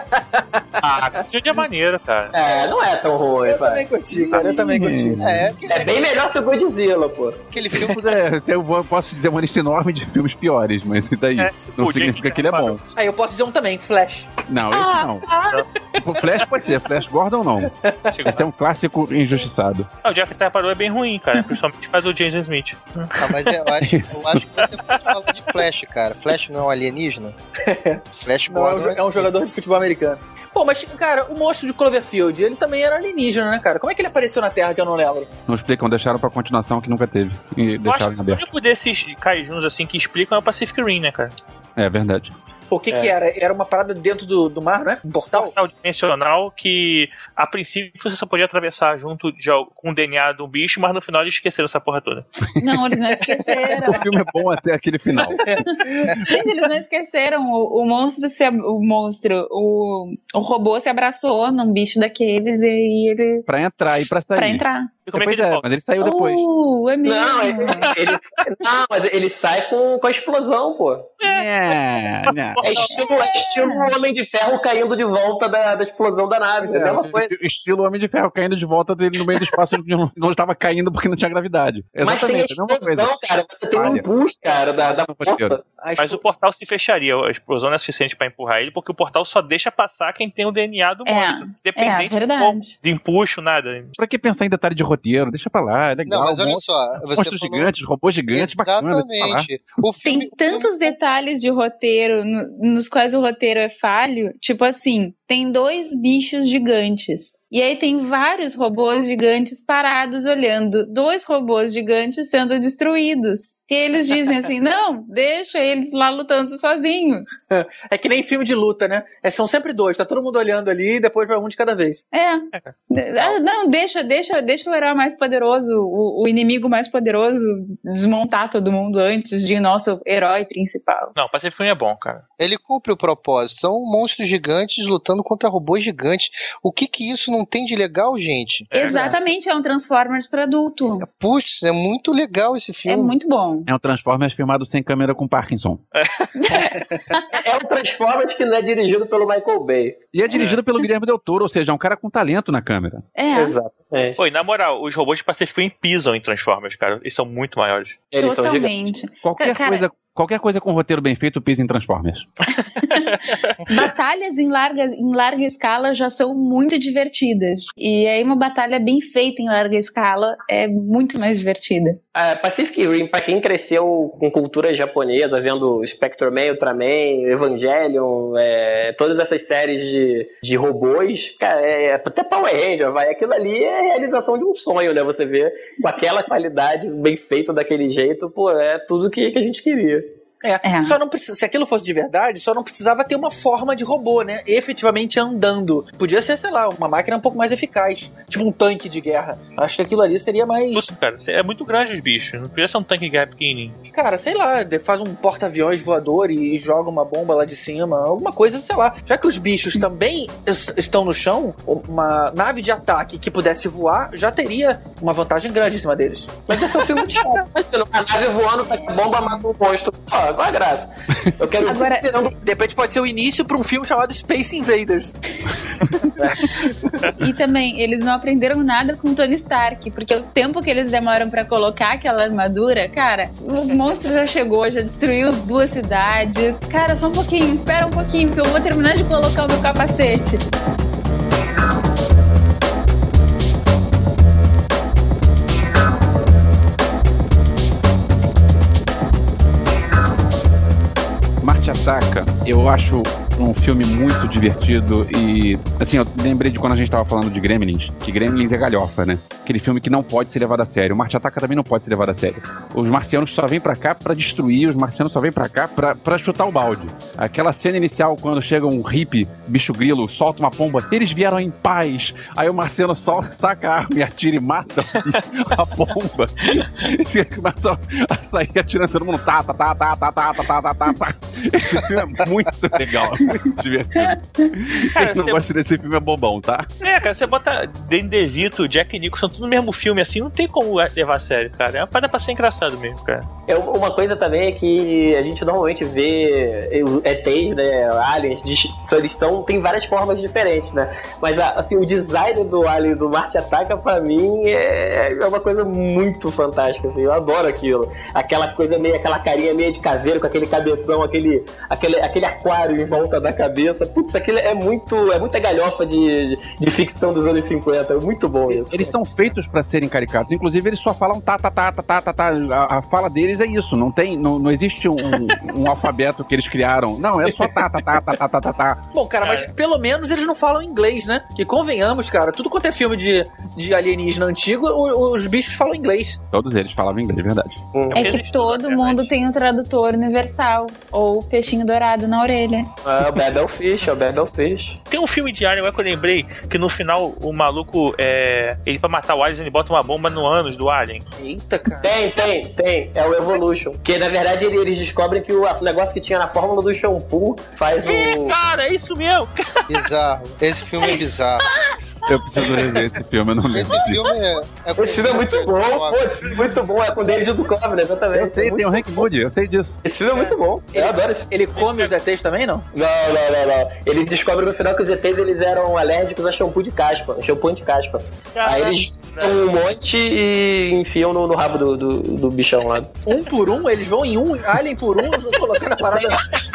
Ah, Cloverfield é maneiro, cara. É, não é tão ruim, Eu pai. também curti, cara, eu também curti. É, aquele, É bem melhor que o Godzilla, pô. aquele filme. É, eu vou- posso dizer uma lista enorme de filmes piores, mas isso daí É, não o significa James que ele é bom. Cameron. Aí eu posso dizer um também, Flash. Não, esse não. O Flash pode ser, Flash Gordon não. Esse é um clássico injustiçado. Ah, o Jack Tarparou é bem ruim, cara. Principalmente faz o Jason Smith. Ah, mas eu acho, eu acho que você pode falar de Flash, cara. Flash não é um alienígena? Flash Não, é um, Gordon jo- é um jogador de futebol americano. Pô, mas, cara, o monstro de Cloverfield, ele também era alienígena, né, cara? Como é que ele apareceu na Terra que eu não lembro? Não explicam, deixaram pra continuação que nunca teve. E Eu deixaram acho em que o aberto. único desses kaijuns assim que explicam é o Pacific Rim, né, cara? É verdade. Pô, o que É. que era? Era uma parada dentro do, do mar, né? Um portal? Portal dimensional que, a princípio, você só podia atravessar junto de, al- com o D N A do bicho, mas no final eles esqueceram essa porra toda. Não, eles não esqueceram. O filme é bom até aquele final. Gente, eles não esqueceram. O, o monstro, se, ab- o monstro, o, o robô se abraçou num bicho daqueles e aí ele. Pra entrar e pra sair. Pra entrar. E como é que Pois ele é, volta? mas ele saiu depois. Uh, é mesmo. Não, ele, ele- não, mas ele sai com, com a explosão, pô. É, né. É estilo, é estilo o Homem de Ferro caindo de volta da, da explosão da nave. É a mesma coisa. É, estilo Homem de Ferro caindo de volta dele no meio do espaço onde não, não estava caindo porque não tinha gravidade. Mas tem a Exatamente, a mesma coisa. explosão, cara. Você tem um Olha. impulso, cara, da, da Posterior. porta. A Mas o portal se fecharia, a explosão não é suficiente pra empurrar ele, porque o portal só deixa passar quem tem o D N A do É, monstro. Independente é verdade. de, de empuxo, nada. Pra que pensar em detalhe de roteiro? Deixa pra lá, é legal. Não, mas olha monstro- só, você Monstros falou... gigantes, robôs gigantes, bacana. deixa pra lá. Exatamente. O filme, Tem tantos detalhes de roteiro no- nos quais o roteiro é falho. Tipo assim, tem dois bichos gigantes. E aí tem vários robôs gigantes parados olhando. Dois robôs gigantes sendo destruídos. E eles dizem assim, não, deixa eles lá lutando sozinhos. É que nem filme de luta, né? É, são sempre dois, tá todo mundo olhando ali e depois vai um de cada vez. É. Ah, não, deixa, deixa, deixa o herói mais poderoso, o, o inimigo mais poderoso desmontar todo mundo antes de nosso herói principal. Não, Pacific Rim é bom, cara. ele cumpre o propósito. São monstros gigantes lutando contra robôs gigantes. O que que isso não tem de legal, gente? É, Exatamente, é um Transformers pra adulto. Putz, é muito legal esse É filme. muito bom. É um Transformers filmado sem câmera com Parkinson. É um Transformers que não é dirigido pelo Michael Bay. E é dirigido pelo Guilherme Del Toro, ou seja, é um cara com talento na câmera. É. Exatamente. É. Pô, e na moral, os robôs de Pacific pisam em Transformers, cara. Eles são muito maiores. Eles são Totalmente. Qualquer Cara, coisa... Qualquer coisa com roteiro bem feito pisa em Transformers. batalhas em larga, em larga escala já são muito divertidas. E aí uma batalha bem feita em larga escala é muito mais divertida. A Pacific Rim, pra quem cresceu com cultura japonesa, vendo Spectreman, Ultraman, Evangelion, é, todas essas séries de, de robôs, cara, é, até Power Ranger, vai, aquilo ali é a realização de um sonho, né? Você vê com aquela qualidade, bem feito daquele jeito, pô, é tudo que, que a gente queria. É, É. Só não precisa, se aquilo fosse de verdade, só não precisava ter uma forma de robô, né? Efetivamente andando. Podia ser, sei lá, uma máquina um pouco mais eficaz. Tipo um tanque de guerra. Acho que aquilo ali seria mais... Puta, cara, é muito grande os bichos. Não podia ser um tanque de guerra pequenininho. Cara, sei lá, de- faz um porta-aviões voador e, e joga uma bomba lá de cima. Alguma coisa, sei lá. Já que os bichos também es- estão no chão, uma nave de ataque que pudesse voar já teria uma vantagem grande em cima deles. Mas esse é um filme de chato. Imagina, uma nave voando, pega a bomba, mata um monstro. Pô, qual a graça? Eu quero... Agora- De repente pode ser o início pra um filme chamado Space Invaders. E também, eles não aprenderam nada com o Tony Stark, porque o tempo que eles demoram pra colocar aquela armadura, cara, o monstro já chegou, já destruiu duas cidades. Cara, só um pouquinho, espera um pouquinho, que eu vou terminar de colocar o meu capacete. Marte Ataca, eu acho um filme muito divertido e, assim, eu lembrei de quando a gente tava falando de Gremlins, que Gremlins é galhofa, né? Aquele filme que não pode ser levado a sério. O Marte Ataca também não pode ser levado a sério. Os marcianos só vêm pra cá pra destruir, os marcianos só vêm pra cá pra, pra chutar o balde. Aquela cena inicial, quando chega um hippie, bicho grilo, solta uma pomba, eles vieram em paz. Aí o marciano só saca a arma e atira e mata a pomba. E começa a sair atirando todo mundo. Tá, tá, tá, tá, tá, tá, tá, tá, tá, tá. Esse filme é muito legal, é muito divertido. Cara, Quem não você- gosta desse filme é bobão, tá? É, cara, você bota Danny DeVito, Jack Nicholson, tudo no mesmo filme, assim, não tem como levar a sério, cara. É uma parada pra ser engraçado mesmo, cara. É, uma coisa também é que a gente normalmente vê E Tês, né, aliens, de, eles são, tem várias formas diferentes, né? Mas assim, o design do alien do Marte Ataca, pra mim, é, é uma coisa muito fantástica, assim, eu adoro aquilo. Aquela coisa meio, aquela carinha meio de caveiro, com aquele cabeção, aquele, aquele, aquele aquário em volta da cabeça. Putz, aquilo é muito, é muita galhofa de, de, de ficção dos anos cinquenta, é muito bom isso. Eles são feitos pra serem caricatos. Inclusive, eles só falam tá, tá, tá, tá, tá, tá, tá. A, a fala deles é isso. Não tem, não, não existe um, um alfabeto que eles criaram. Não, é só tá, tá, tá, tá, tá, tá, tá, tá. Bom, cara, mas pelo menos eles não falam inglês, né? Que convenhamos, cara, tudo quanto é filme de, de alienígena antigo, o- os bichos falam inglês. Todos eles falavam inglês, é verdade. É Eles que todo estudam, mundo verdade. tem um tradutor universal, ou peixinho dourado na orelha. É o Babelfish, é o Babelfish. Tem um filme de Alien, agora que eu lembrei, que no final o maluco, é, ele pra matar o Alien, ele bota uma bomba no ânus do Alien. Eita, cara. Tem, tem, tem. É o Evolution. Que na verdade ele- eles descobrem que o negócio que tinha na fórmula do shampoo faz É, o. cara, é isso mesmo. Bizarro. Esse filme é bizarro. Eu preciso rever esse filme, eu não lembro Esse disso. filme é. é Esse filme é muito bom, pô. Esse filme é muito bom. É com o David Duchovny, exatamente. Eu sei, É tem o muito Hank bom. Moody, eu sei disso. Esse filme é muito bom. Eu adoro esse filme. Ele come os E Tês também, não? Não, não, não, não. Ele descobre no final que os E Tês eles eram alérgicos a shampoo de caspa, shampoo anti-caspa. Aí eles dão um monte e enfiam no, no rabo do, do, do bichão lá. Um por um, eles vão em um, alien por um, colocando a parada.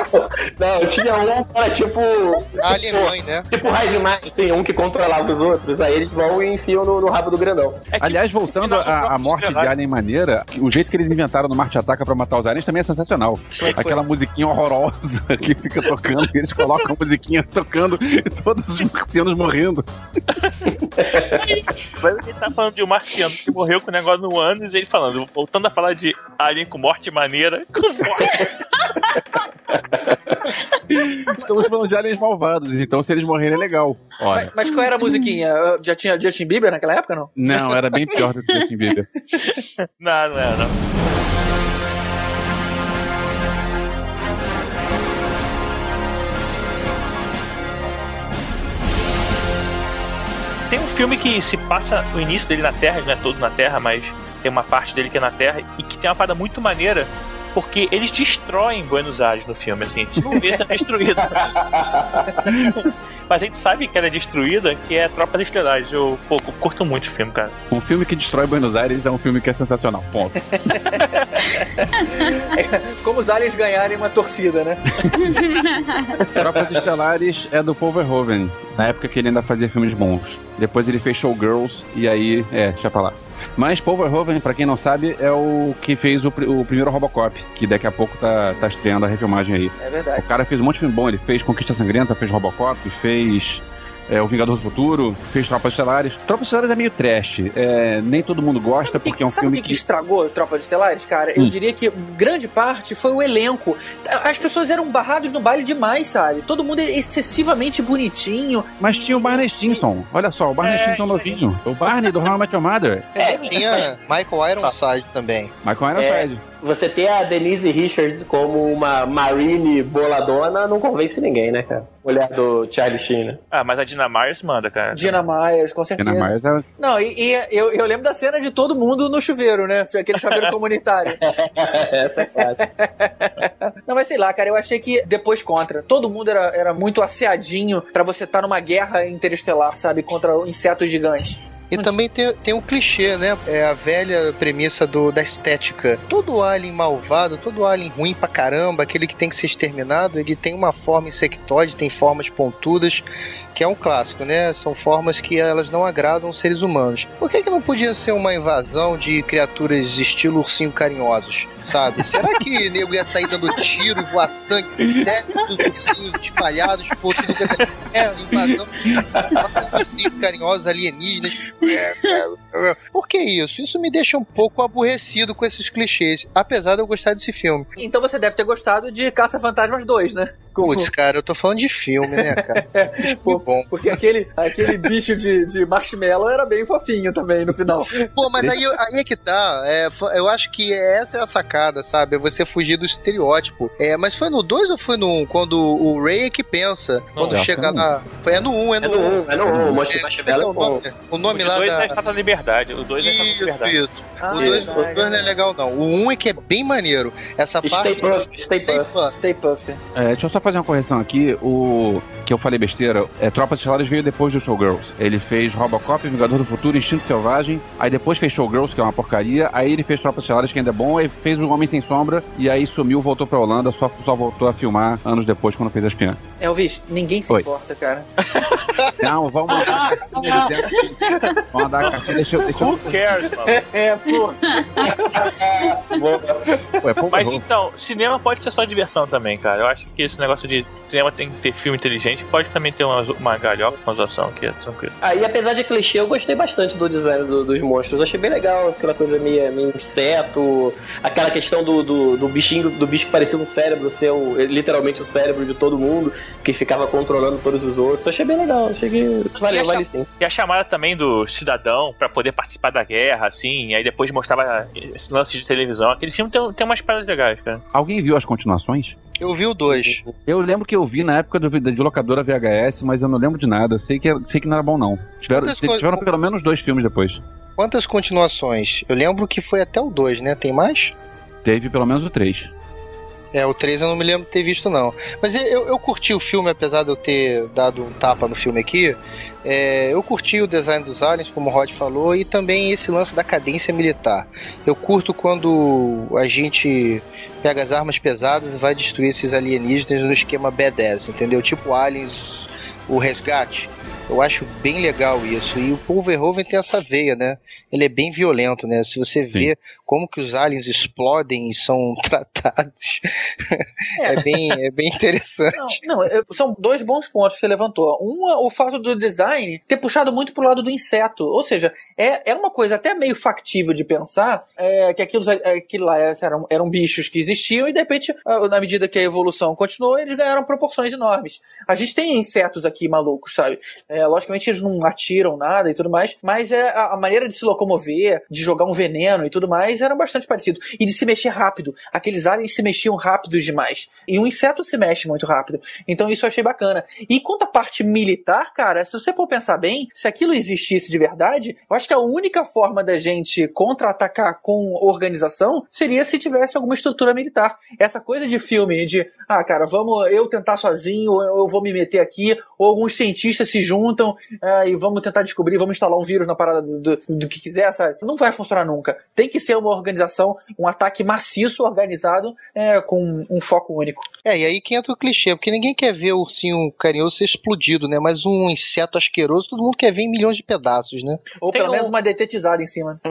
Não, tinha um que era tipo. Alien Mãe, né? Tipo Raio Mais, assim, um que controlava os outros. Aí eles vão e enfiam no, no rabo do grandão. É tipo Aliás, voltando no final do à à próprio morte de Estrelado. Alien maneira, o jeito que eles inventaram no Marte Ataca pra matar os aliens também é sensacional. Aquela musiquinha horrorosa que fica tocando, e eles colocam a musiquinha tocando e todos os marcianos morrendo. Mas ele tá falando de um marciano que morreu com o negócio no ânus e ele falando, voltando a falar de Alien com morte maneira, com morte. Estamos falando de aliens malvados, então se eles morrerem é legal. Olha. Mas, mas qual era a musiquinha? Já tinha Justin Bieber naquela época, não? Não, era bem pior do que Justin Bieber. Não, não é, não. Tem um filme que se passa o início dele na Terra, ele não é todo na Terra, mas tem uma parte dele que é na Terra, e que tem uma parada muito maneira, porque eles destroem Buenos Aires no filme, assim, a gente não vê ser destruído. Mas a gente sabe que ela é destruída, que é Tropas Estelares. Eu, pô, eu curto muito o filme, cara. Um filme que destrói Buenos Aires é um filme que é sensacional, ponto. É como os aliens ganharem uma torcida, né? Tropas Estelares é do Paul Verhoeven, na época que ele ainda fazia filmes bons. Depois ele fez Showgirls, e aí, é, deixa pra lá. Mas Paul Verhoeven, pra quem não sabe, é o que fez o, o primeiro Robocop, que daqui a pouco tá, tá estreando a refilmagem aí. É verdade. O cara fez um monte de filme bom, ele fez Conquista Sangrenta, fez Robocop, fez é, O Vingador do Futuro, fez Tropas Estelares. Tropas Estelares é meio trash, é, nem todo mundo gosta, sabe porque que, é um sabe filme que, que que... estragou as Tropas Estelares, cara? Eu Hum. diria que grande parte foi o elenco. As pessoas eram barrados no baile demais, sabe? Todo mundo é excessivamente bonitinho. Mas tinha o Barney Stinson, olha só, o Barney É, Stinson novinho. O Barney do How I Met Your Mother. É, tinha Michael Ironside também. Michael Ironside. É, você ter a Denise Richards como uma Marine boladona não convence ninguém, né, cara? Mulher do Charlie Sheen, né? Ah, mas a Dina Myers manda, cara. Dina Myers, com certeza. Dina Myers é... Não, e, e eu, eu lembro da cena de todo mundo no chuveiro, né? Aquele chuveiro comunitário. Essa é clássica. Não, mas sei lá, cara, eu achei que depois contra. Todo mundo era, era muito asseadinho pra você estar numa guerra interestelar, sabe? Contra insetos gigantes. E também tem, tem o clichê, né? É a velha premissa do, da estética. Todo alien malvado, todo alien ruim pra caramba, aquele que tem que ser exterminado, ele tem uma forma insectoide, tem formas pontudas, que é um clássico, né? São formas que elas não agradam os seres humanos. Por que que não podia ser uma invasão de criaturas estilo ursinho carinhosos, sabe? Será que nego ia sair dando tiro e voar sangue? Sete dos ursinhos espalhados por tudo que é... É, invasão de ursinhos carinhosos alienígenas. Por que isso? Isso me deixa um pouco aborrecido com esses clichês, apesar de eu gostar desse filme. Então você deve ter gostado de Caça-Fantasmas dois, né? Putz, cara, eu tô falando de filme, né, cara? Pô, bom. porque aquele, aquele bicho de, de marshmallow era bem fofinho também no final. Pô, mas aí, aí é que tá. É, eu acho que essa é a sacada, sabe? É você fugir do estereótipo. É, mas foi no dois ou foi no um? Quando o Ray é que pensa. Quando Não, chega lá. Foi, é no um, é no um. É no um, o Monstro É, Marshmallow é o nome, o nome O lá dois da... é a Estátua da Liberdade. O dois é a Estátua da Isso, Liberdade. isso. Ah, o dois verdade, não é legal, não. O um é que é bem maneiro. Essa parte... Stay Puft, Stay Puft. Stay Puft. É, deixa eu só fazer uma correção aqui. O que eu falei besteira, é, Tropas Estelares veio depois do Showgirls. Ele fez Robocop, Vingador do Futuro, Instinto Selvagem, aí depois fez Showgirls, que é uma porcaria, aí ele fez Tropas Estelares, que ainda é bom, aí fez O Homem Sem Sombra, e aí sumiu, voltou pra Holanda, só, só voltou a filmar anos depois, quando fez As Espiã. Elvis, ninguém se Oi. importa, cara. Não, vamos mandar a cartinha de dentro. Vamos mandar a cartinha, deixa eu... Deixa eu... Who cares, mano? É, pô. Ué, pô, Mas pô. então, cinema pode ser só diversão também, cara. Eu acho que esse negócio de cinema tem que ter filme inteligente, pode também ter uma, uma galhofa, uma zoação que é tranquilo. Ah, e apesar de clichê, eu gostei bastante do design do- dos monstros. Eu achei bem legal, aquela coisa meio, meio inseto, aquela questão do, do, do bichinho, do bicho que parecia um cérebro, ser o- literalmente o cérebro de todo mundo, que ficava controlando todos os outros. Eu achei bem legal, achei que valeu, E a vale cham- sim. E a chamada também do cidadão pra poder participar da guerra, assim, e aí depois mostrava esse lance de televisão. Aquele filme tem, tem umas paradas legais, cara. Alguém viu as continuações? Eu vi o dois. Eu lembro que eu vi na época do, de locadora V H S, mas eu não lembro de nada. Eu sei que, sei que não era bom, não. Tiveram, Quantas coisas- tiveram pelo menos dois filmes depois. Quantas continuações? Eu lembro que foi até o dois, né? Tem mais? Teve pelo menos o três. É, o três eu não me lembro de ter visto, não. Mas eu, eu curti o filme, apesar de eu ter dado um tapa no filme aqui. É, eu curti o design dos aliens, como o Rod falou, e também esse lance da cadência militar. Eu curto quando a gente pega as armas pesadas e vai destruir esses alienígenas no esquema B dez, entendeu? Tipo Aliens, o Resgate. Eu acho bem legal isso. E o Paul Verhoeven tem essa veia, né? Ele é bem violento, né? Se você vê como que os aliens explodem e são tratados, é, bem, é bem interessante. Não, não, eu- são dois bons pontos que você levantou. Um é o fato do design ter puxado muito pro lado do inseto. Ou seja, é, é uma coisa até meio factível de pensar é, que aquilo, aquilo lá eram, eram bichos que existiam e de repente, na medida que a evolução continuou, eles ganharam proporções enormes. A gente tem insetos aqui malucos, sabe? É, É, logicamente eles não atiram nada e tudo mais, mas é, a, a maneira de se locomover, de jogar um veneno e tudo mais, era bastante parecido. E de se mexer rápido. Aqueles aliens se mexiam rápidos demais. E um inseto se mexe muito rápido. Então isso eu achei bacana. E quanto à parte militar, cara, se você for pensar bem, se aquilo existisse de verdade, eu acho que a única forma da gente contra-atacar com organização seria se tivesse alguma estrutura militar. Essa coisa de filme, de, ah, cara, vamos eu tentar sozinho, ou eu vou me meter aqui, ou alguns cientistas se juntam é, e vamos tentar descobrir, vamos instalar um vírus na parada do, do, do que quiser, sabe? Não vai funcionar nunca. Tem que ser uma organização, um ataque maciço, organizado, é, com um foco único. É, e aí que entra o clichê, porque ninguém quer ver o ursinho carinhoso ser explodido, né? Mas um inseto asqueroso, todo mundo quer ver em milhões de pedaços, né? Ou Tem pelo um... menos uma detetizada em cima.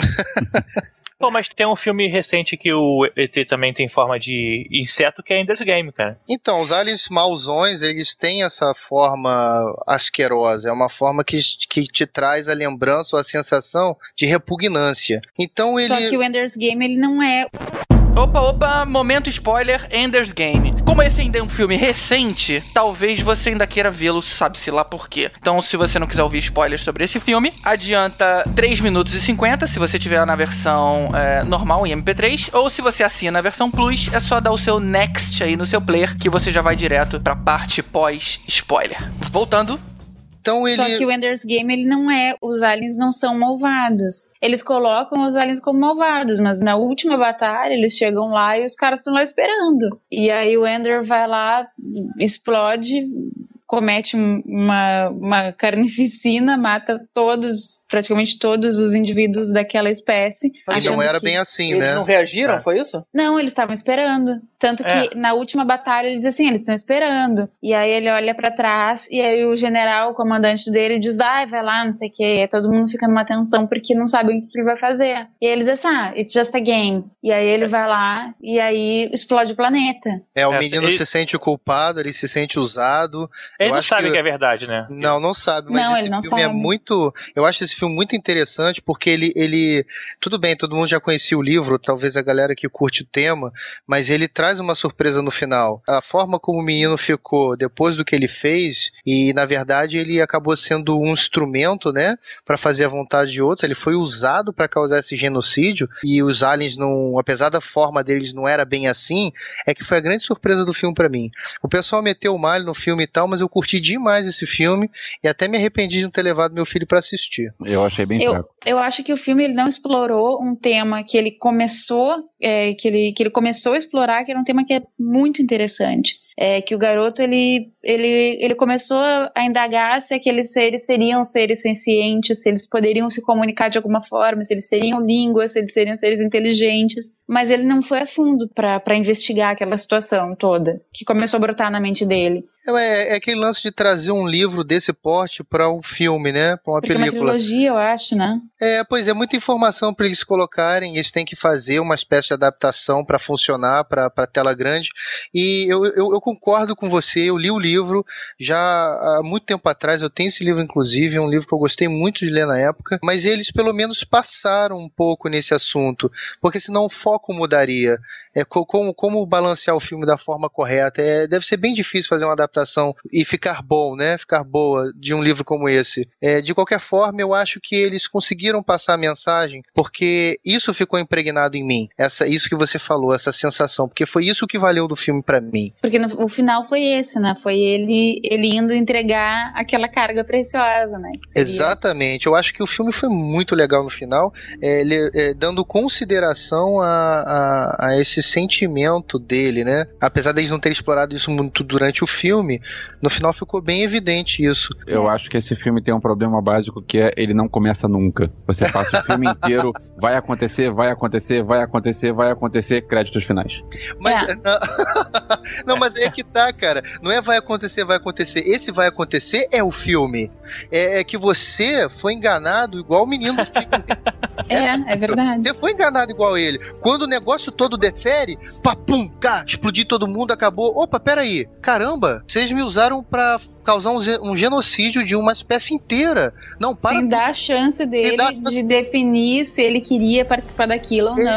Pô, mas tem um filme recente que o E T também tem forma de inseto, que é Ender's Game, cara. Então, os aliens mauzões, eles têm essa forma asquerosa. É uma forma que, que te traz a lembrança ou a sensação de repugnância. Então ele... Só que o Ender's Game, ele não é... Opa, opa, momento spoiler, Ender's Game. Como esse ainda é um filme recente, talvez você ainda queira vê-lo, sabe-se lá por quê. Então, se você não quiser ouvir spoilers sobre esse filme, adianta três minutos e cinquenta, se você tiver na versão é, normal, em M P três, ou se você assina a versão Plus, é só dar o seu Next aí no seu player, que você já vai direto pra parte pós-spoiler. Voltando... Então ele... Só que o Ender's Game, ele não é... Os aliens não são malvados. Eles colocam os aliens como malvados, mas na última batalha, eles chegam lá e os caras estão lá esperando. E aí o Ender vai lá, explode... comete uma, uma carnificina, mata todos, praticamente todos os indivíduos daquela espécie. Mas não era que... bem assim, eles né? Eles não reagiram, é. foi isso? Não, eles estavam esperando. Tanto que é. na última batalha ele diz assim, eles estão esperando. E aí ele olha pra trás, e aí o general, o comandante dele, diz, vai, vai lá, não sei o que. E todo mundo fica numa tensão, porque não sabem o que ele vai fazer. E aí ele diz assim, ah, it's just a game. E aí ele vai lá, e aí explode o planeta. É, o É, menino ele... se sente culpado, ele se sente usado. Ele eu não acho sabe que... que é verdade, né? Não, não sabe, mas não, esse ele não filme sabe. é muito... Eu acho esse filme muito interessante, porque ele, ele... Tudo bem, todo mundo já conhecia o livro, talvez a galera que curte o tema, mas ele traz uma surpresa no final. A forma como o menino ficou depois do que ele fez, e na verdade ele acabou sendo um instrumento, né, para fazer a vontade de outros, ele foi usado para causar esse genocídio, e os aliens, não, apesar da forma deles não era bem assim, é que foi a grande surpresa do filme para mim. O pessoal meteu o malho no filme e tal, mas eu curti demais esse filme e até me arrependi de não ter levado meu filho para assistir. Eu achei bem eu, fraco. eu acho que o filme ele não explorou um tema que ele começou, é, que, ele, que ele começou a explorar, que era um tema que é muito interessante. É que o garoto, ele, ele, ele começou a indagar se aqueles seres seriam seres sencientes, se eles poderiam se comunicar de alguma forma, se eles seriam línguas, se eles seriam seres inteligentes, mas ele não foi a fundo para investigar aquela situação toda, que começou a brotar na mente dele. É, é aquele lance de trazer um livro desse porte para um filme, né? Para uma Porque película. é uma trilogia, eu acho, né? É, pois é, muita informação para eles colocarem, eles têm que fazer uma espécie de adaptação para funcionar para a tela grande, e eu, eu, eu concordo com você, eu li o livro já há muito tempo atrás, eu tenho esse livro inclusive, é um livro que eu gostei muito de ler na época, mas eles pelo menos passaram um pouco nesse assunto, porque senão o foco mudaria. É, como, como balancear o filme da forma correta, é, deve ser bem difícil fazer uma adaptação e ficar bom, né, ficar boa de um livro como esse. É, de qualquer forma, eu acho que eles conseguiram passar a mensagem, porque isso ficou impregnado em mim, essa, isso que você falou, essa sensação, porque foi isso que valeu do filme pra mim. Porque no, o final foi esse, né, foi ele, ele indo entregar aquela carga preciosa, né. Seria... Exatamente, eu acho que o filme foi muito legal no final, é, ele, é, dando consideração a, a, a esse sentimento dele, né, apesar deles não terem explorado isso muito durante o filme, no final ficou bem evidente isso. Eu acho que esse filme tem um problema básico, que é ele não começa nunca. Você passa o filme inteiro, vai acontecer, vai acontecer, vai acontecer, vai acontecer, créditos finais. Mas, É. não, não, mas é que tá, cara. Não é vai acontecer, vai acontecer. Esse vai acontecer é o filme. É, é que você foi enganado igual o menino do filme. É, é verdade. Você foi enganado igual ele. Quando o negócio todo defere, papum, cá, explodir todo mundo, acabou. Opa, peraí. Caramba, vocês me usaram pra causar um, um genocídio de uma espécie inteira. Não, para. Sem dar a chance dele dar- de definir se ele queria participar daquilo ou É. não.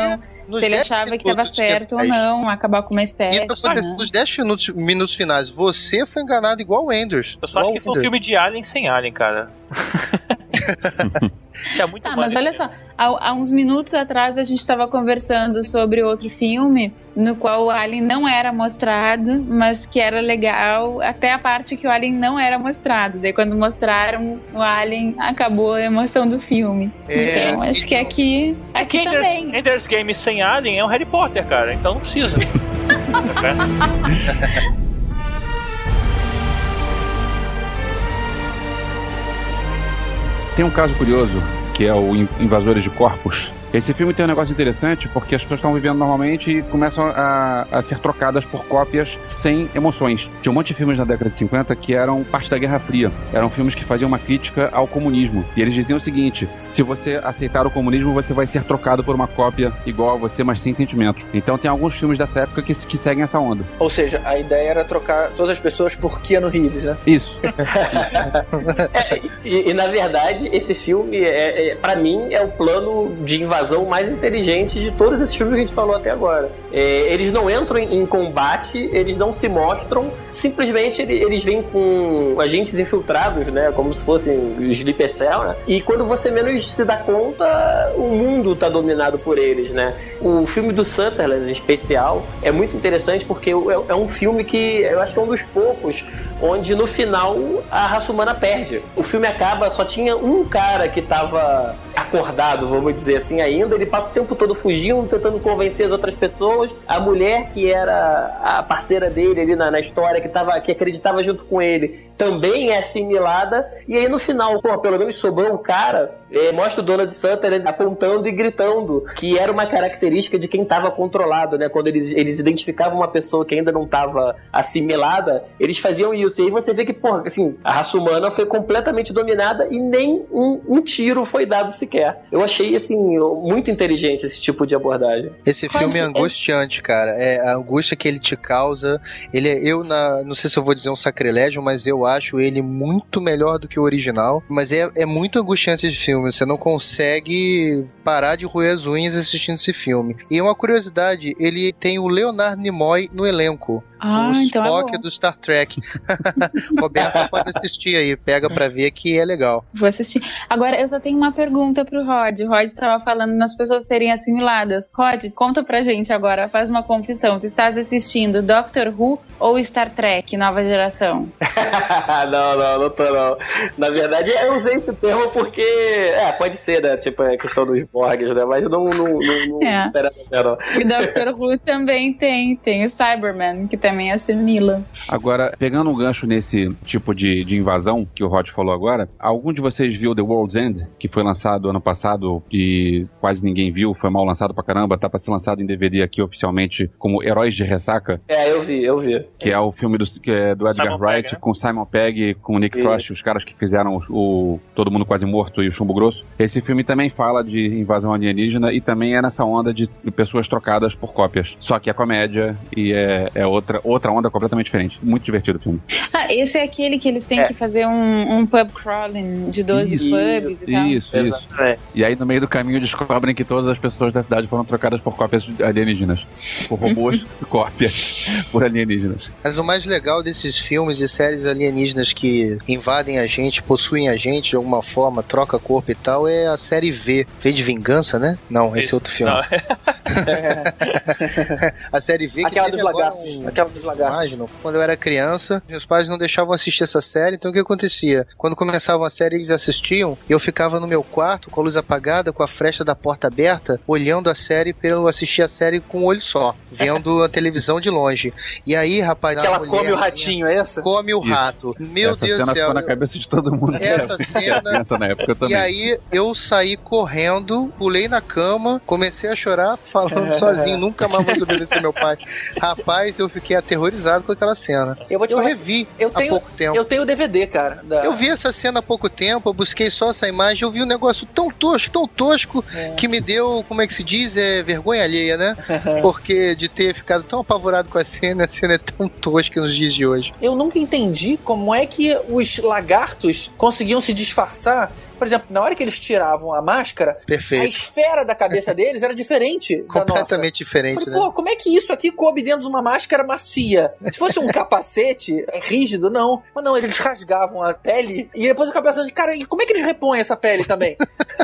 se ele achava que estava certo ou não, acabar com uma espécie. Isso aconteceu nos dez minutos, minutos finais. Você foi enganado igual o Enders. Eu só acho que foi um filme de Alien sem Alien, cara. Tinha muito tá, mas olha só, há, há uns minutos atrás a gente estava conversando sobre outro filme no qual o Alien não era mostrado, mas que era legal até a parte que o Alien não era mostrado. Daí quando mostraram o Alien, acabou a emoção do filme. É, então acho então... que aqui, aqui é também. Ender's, Ender's Game sem Alien é um Harry Potter, cara, então não precisa. Tem um caso curioso, que é o Invasores de Corpos. Esse filme tem um negócio interessante porque as pessoas estão vivendo normalmente e começam a, a ser trocadas por cópias sem emoções. Tinha um monte de filmes na década de cinquenta que eram parte da Guerra Fria. Eram filmes que faziam uma crítica ao comunismo. E eles diziam o seguinte: se você aceitar o comunismo, você vai ser trocado por uma cópia igual a você, mas sem sentimentos. Então tem alguns filmes dessa época que, que seguem essa onda. Ou seja, a ideia era trocar todas as pessoas por Keanu Reeves, né? Isso. é, e, e na verdade, esse filme, é, é, pra mim, é o plano de invasão mais inteligente de todos esses filmes que a gente falou até agora. É, eles não entram em, em combate, eles não se mostram, simplesmente eles, eles vêm com agentes infiltrados, né, como se fossem os Sleeper Cell, né, e quando você menos se dá conta, o mundo tá dominado por eles, né. O filme do Sutherland, em especial, é muito interessante porque é, é um filme que eu acho que é um dos poucos onde no final a raça humana perde. O filme acaba, só tinha um cara que tava acordado, vamos dizer assim, ainda. Ele passa o tempo todo fugindo, tentando convencer as outras pessoas. A mulher que era a parceira dele ali na, na história, que, tava, que acreditava junto com ele, também é assimilada. E aí no final, pô, pelo menos sobrou um cara, é, mostra o Donald Sutherland apontando e gritando, que era uma característica de quem estava controlado, né? Quando eles, eles identificavam uma pessoa que ainda não estava assimilada, eles faziam isso. E aí você vê que, porra, assim, a raça humana foi completamente dominada e nem um, um tiro foi dado sequer. Eu achei, assim, muito inteligente esse tipo de abordagem. Esse filme é angustiante, cara. É a angústia que ele te causa. Ele é, eu na, não sei se eu vou dizer um sacrilégio, mas eu acho ele muito melhor do que o original. Mas é, é muito angustiante esse filme. Você não consegue parar de roer as unhas assistindo esse filme. E uma curiosidade, ele tem o Leonard Nimoy no elenco. Ah, o então Spock é do Star Trek. Roberto pode assistir aí, pega pra ver que é legal. Vou assistir. Agora, eu só tenho uma pergunta pro Rod. O Rod estava falando nas pessoas serem assimiladas. Rod, conta pra gente agora, faz uma confissão. Tu estás assistindo Doctor Who ou Star Trek, nova geração? não, não, não tô não. Na verdade, eu usei esse termo porque, é, pode ser, né, tipo, a questão dos Borgs, né, mas não, não, não, não é. Espera, não. E Doctor Who também tem, tem o Cyberman, que também assimila. Agora, pegando um gancho nesse tipo de, de invasão que o Rod falou agora, algum de vocês viu The World's End, que foi lançado ano passado e quase ninguém viu, foi mal lançado pra caramba, tá pra ser lançado em D V D aqui oficialmente como Heróis de Ressaca? É, eu vi, eu vi. Que é o filme do, que é do Edgar Simon Wright, Pegg, né? com Simon Pegg, com o Nick Isso. Frost, os caras que fizeram o, o Todo Mundo Quase Morto e o Chumbo Grosso. Esse filme também fala de invasão alienígena e também é nessa onda de pessoas trocadas por cópias. Só que é comédia e é, é outra, outra onda completamente diferente. Muito divertido o filme. Ah, esse é aquele que eles têm é. que fazer um, um pub crawling de doze isso, pubs e tal. Isso, isso. É. E aí no meio do caminho descobrem que todas as pessoas da cidade foram trocadas por cópias alienígenas. Por robôs, cópias por alienígenas. Mas o mais legal desses filmes e séries alienígenas que invadem a gente, possuem a gente de alguma forma, troca corpo e tal, é a série V. V de Vingança, né? Não, esse é outro filme. A série V que Aquela dos lagartos. Um... Aquela dos lagartos. Imagino, quando eu era criança, meus pais não deixavam assistir essa série, então o que acontecia? Quando começava a série, eles assistiam, e eu ficava no meu quarto, com a luz apagada, com a fresta da porta aberta, olhando a série, para eu assistir a série com um olho só, vendo a televisão de longe. E aí, rapaz... Aquela come o ratinho, é essa? Come o rato. Meu essa Deus do céu. Essa cena ficou na cabeça de todo mundo. Essa cena... Na época também. E aí, eu saí correndo, pulei na cama, comecei a chorar, falando sozinho, nunca mais vou obedecer meu pai. Rapaz, eu fiquei aterrorizado com aquela cena. Eu vou te eu falar, revi eu há tenho, pouco tempo. Eu tenho o D V D, cara. Da... Eu vi essa cena há pouco tempo, eu busquei só essa imagem, eu vi um negócio tão tosco, tão tosco, é. que me deu, como é que se diz, é vergonha alheia, né? Porque de ter ficado tão apavorado com a cena, a cena é tão tosca nos dias de hoje. Eu nunca entendi como é que os lagartos conseguiam se disfarçar Por exemplo, na hora que eles tiravam a máscara, Perfeito. a esfera da cabeça deles era diferente da nossa. Completamente diferente, Falei, né? pô, como é que isso aqui coube dentro de uma máscara macia? Se fosse um capacete rígido, não. Mas não, eles rasgavam a pele e depois eu ficava pensando, cara, e como é que eles repõem essa pele também?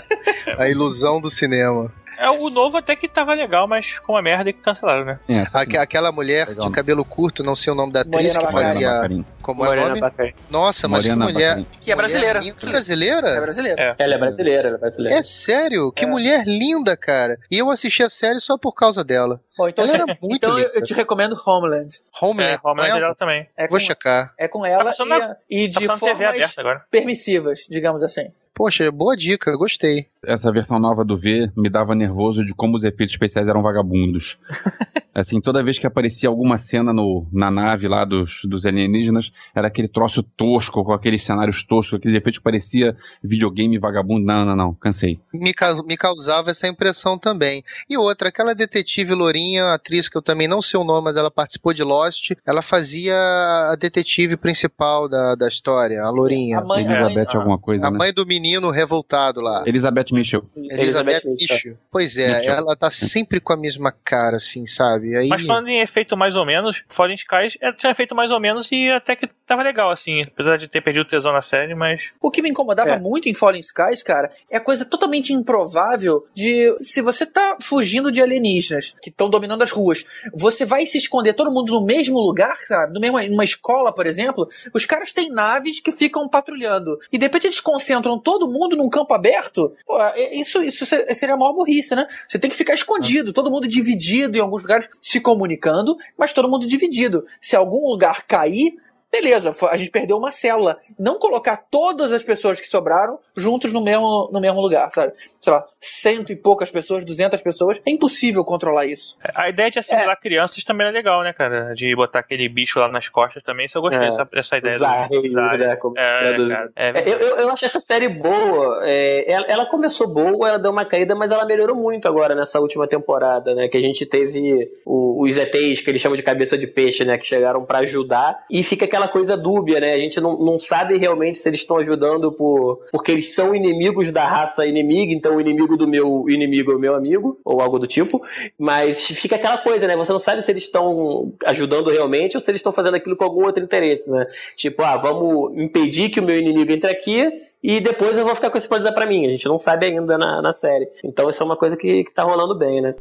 A ilusão do cinema. É, o novo até que tava legal, mas ficou uma merda e cancelaram, né? É, Aque- aquela mulher Legal. de cabelo curto, não sei o nome da atriz, Morena que Baccarin. fazia... Baccarin. Como é o Morena nome? Baccarin. Nossa, mas Morena que mulher... Baccarin. Que é brasileira. Mulher linda. Brasileira? É brasileira. É. Ela é brasileira, ela é brasileira. É sério? Que É. mulher linda, cara. E eu assisti a série só por causa dela. Bom, então, Ela eu te- era muito então eu, linda. eu te recomendo Homeland. Homeland, É, Homeland com ela? dela também. É com, Vou checar. é com ela Tá passando e, na- e Tá de passando T V formas aberta agora. permissivas, digamos assim. Poxa, boa dica, gostei. Essa versão nova do V me dava nervoso de como os efeitos especiais eram vagabundos. Assim, toda vez que aparecia alguma cena no, na nave lá dos, dos alienígenas, era aquele troço tosco, com aqueles cenários toscos, aqueles efeitos que parecia videogame vagabundo. Não, não, não, cansei. Me, ca- me causava essa impressão também. E outra, aquela detetive lourinha, atriz que eu também não sei o nome, mas ela participou de Lost, ela fazia a detetive principal da, da história, a lourinha. A mãe, a mãe, Elizabeth alguma coisa, A né? mãe do menino revoltado lá. Elizabeth Mitchell. Elizabeth Elizabeth Mitchell. Pois é, Mitchell. ela tá sempre com a mesma cara, assim, sabe? Aí... Mas falando em efeito mais ou menos, Fallen Skies é, tinha efeito mais ou menos e até que tava legal, assim. Apesar de ter perdido o tesão na série, mas... O que me incomodava É. muito em Fallen Skies, cara, é a coisa totalmente improvável de se você tá fugindo de alienígenas que estão dominando as ruas, você vai se esconder todo mundo no mesmo lugar, sabe? No mesmo, numa escola, por exemplo, os caras têm naves que ficam patrulhando e de repente eles concentram todo mundo num campo aberto. Pô, é- isso, isso se- seria a maior burrice, né? Você tem que ficar escondido, todo mundo dividido em alguns lugares, se comunicando, mas todo mundo dividido. Se algum lugar cair, beleza, fo- a gente perdeu uma célula. Não colocar todas as pessoas que sobraram juntos no mesmo, no mesmo lugar, sabe? Sei lá, cento e poucas pessoas, duzentas pessoas. É impossível controlar isso. A ideia de assimilar crianças também é legal, né, cara? De botar aquele bicho lá nas costas também, isso eu gostei, É. essa, essa ideia. Os do- arreios, dos arreios. né? Como se É, traduz. cara, é É, eu, eu, eu acho essa série boa. É, ela, ela começou boa, ela deu uma caída, mas ela melhorou muito agora nessa última temporada, né? Que a gente teve o- os E Tês, que eles chamam de cabeça de peixe, né? Que chegaram pra ajudar. E fica aquela coisa dúbia, né? A gente não, não sabe realmente se eles estão ajudando por, porque eles são inimigos da raça inimiga, então o inimigo do meu inimigo é o meu amigo, ou algo do tipo. Mas fica aquela coisa, né? Você não sabe se eles estão ajudando realmente ou se eles estão fazendo aquilo com algum outro interesse, né? Tipo, ah, vamos impedir que o meu inimigo entre aqui e depois eu vou ficar com esse poder pra mim. A gente não sabe ainda na, na série. Então isso é uma coisa que, que tá rolando bem, né?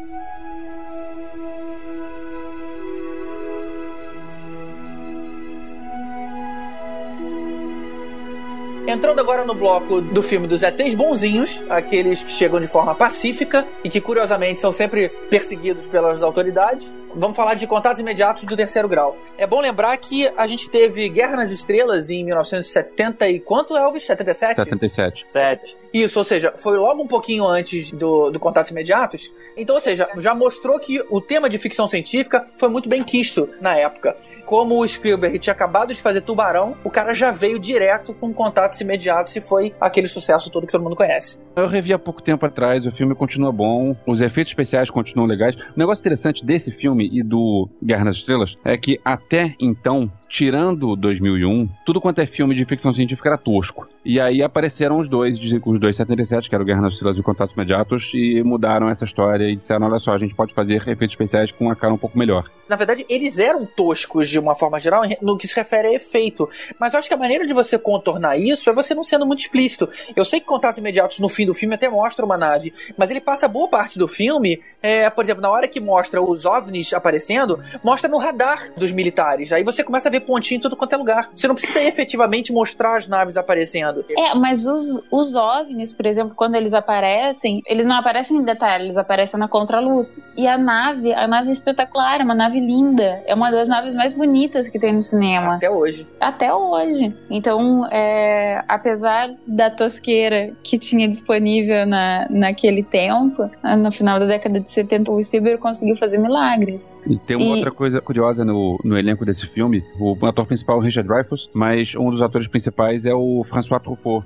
Entrando agora no bloco do filme dos E Tês bonzinhos, aqueles que chegam de forma pacífica e que curiosamente são sempre perseguidos pelas autoridades. Vamos falar de Contatos Imediatos do Terceiro Grau. É bom lembrar que a gente teve Guerra nas Estrelas em mil novecentos e setenta e quanto, Elvis? setenta e sete? setenta e sete. Sete. Isso, ou seja, foi logo um pouquinho antes do, do Contatos Imediatos. Então, ou seja, já mostrou que o tema de ficção científica foi muito bem quisto na época. Como o Spielberg tinha acabado de fazer Tubarão, o cara já veio direto com Contatos Imediatos e foi aquele sucesso todo que todo mundo conhece. Eu revi há pouco tempo atrás, o filme continua bom, os efeitos especiais continuam legais. O negócio interessante desse filme e do Guerra nas Estrelas é que até então, tirando dois mil e um, tudo quanto é filme de ficção científica era tosco. E aí apareceram os dois, os dois setenta e sete, que era o Guerra nas Estrelas e o Contatos Imediatos, e mudaram essa história e disseram, olha só, a gente pode fazer efeitos especiais com uma cara um pouco melhor. Na verdade, eles eram toscos de uma forma geral no que se refere a efeito. Mas eu acho que a maneira de você contornar isso é você não sendo muito explícito. Eu sei que Contatos Imediatos no fim do filme até mostra uma nave, mas ele passa boa parte do filme, é, por exemplo, na hora que mostra os OVNIs aparecendo, mostra no radar dos militares. Aí você começa a ver pontinho em tudo quanto é lugar. Você não precisa efetivamente mostrar as naves aparecendo. É, mas os, os OVNIs, por exemplo, quando eles aparecem, eles não aparecem em detalhe, eles aparecem na contraluz. E a nave, a nave é espetacular, é uma nave linda. É uma das naves mais bonitas que tem no cinema. Até hoje. Até hoje. Então, é, apesar da tosqueira que tinha disponível na, naquele tempo, no final da década de setenta, o Spielberg conseguiu fazer milagres. E tem uma E- outra coisa curiosa no, no elenco desse filme. O ator principal é o Richard Dreyfuss, mas um dos atores principais é o François Truffaut.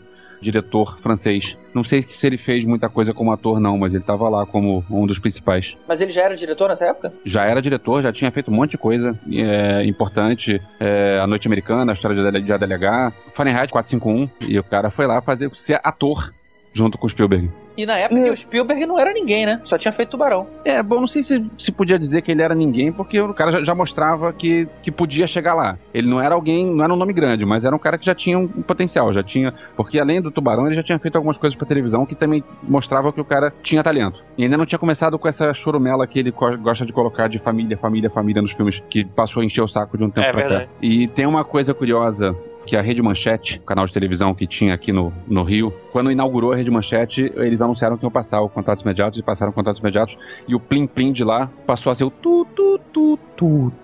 diretor francês. Não sei se ele fez muita coisa como ator, não, mas ele tava lá como um dos principais. Mas ele já era diretor nessa época? Já era diretor, já tinha feito um monte de coisa é, importante. É, A Noite Americana, a história de A D L H, Fahrenheit quatrocentos e cinquenta e um, e o cara foi lá fazer ser ator junto com o Spielberg. E na época o Spielberg não era ninguém, né? Só tinha feito Tubarão. É, bom, não sei se se podia dizer que ele era ninguém, porque o cara já, já mostrava que, que podia chegar lá. Ele não era alguém, não era um nome grande, mas era um cara que já tinha um potencial, já tinha... Porque além do Tubarão, ele já tinha feito algumas coisas pra televisão que também mostrava que o cara tinha talento. E ainda não tinha começado com essa chorumela que ele gosta de colocar de família, família, família nos filmes, que passou a encher o saco de um tempo é, pra verdade. cá. E tem uma coisa curiosa, que a Rede Manchete, o canal de televisão que tinha aqui no, no Rio, quando inaugurou a Rede Manchete, eles anunciaram que iam passar o Contatos Imediatos, e passaram Contatos Imediatos, e o Plim Plim de lá passou a ser o tu, tu, tu, tu,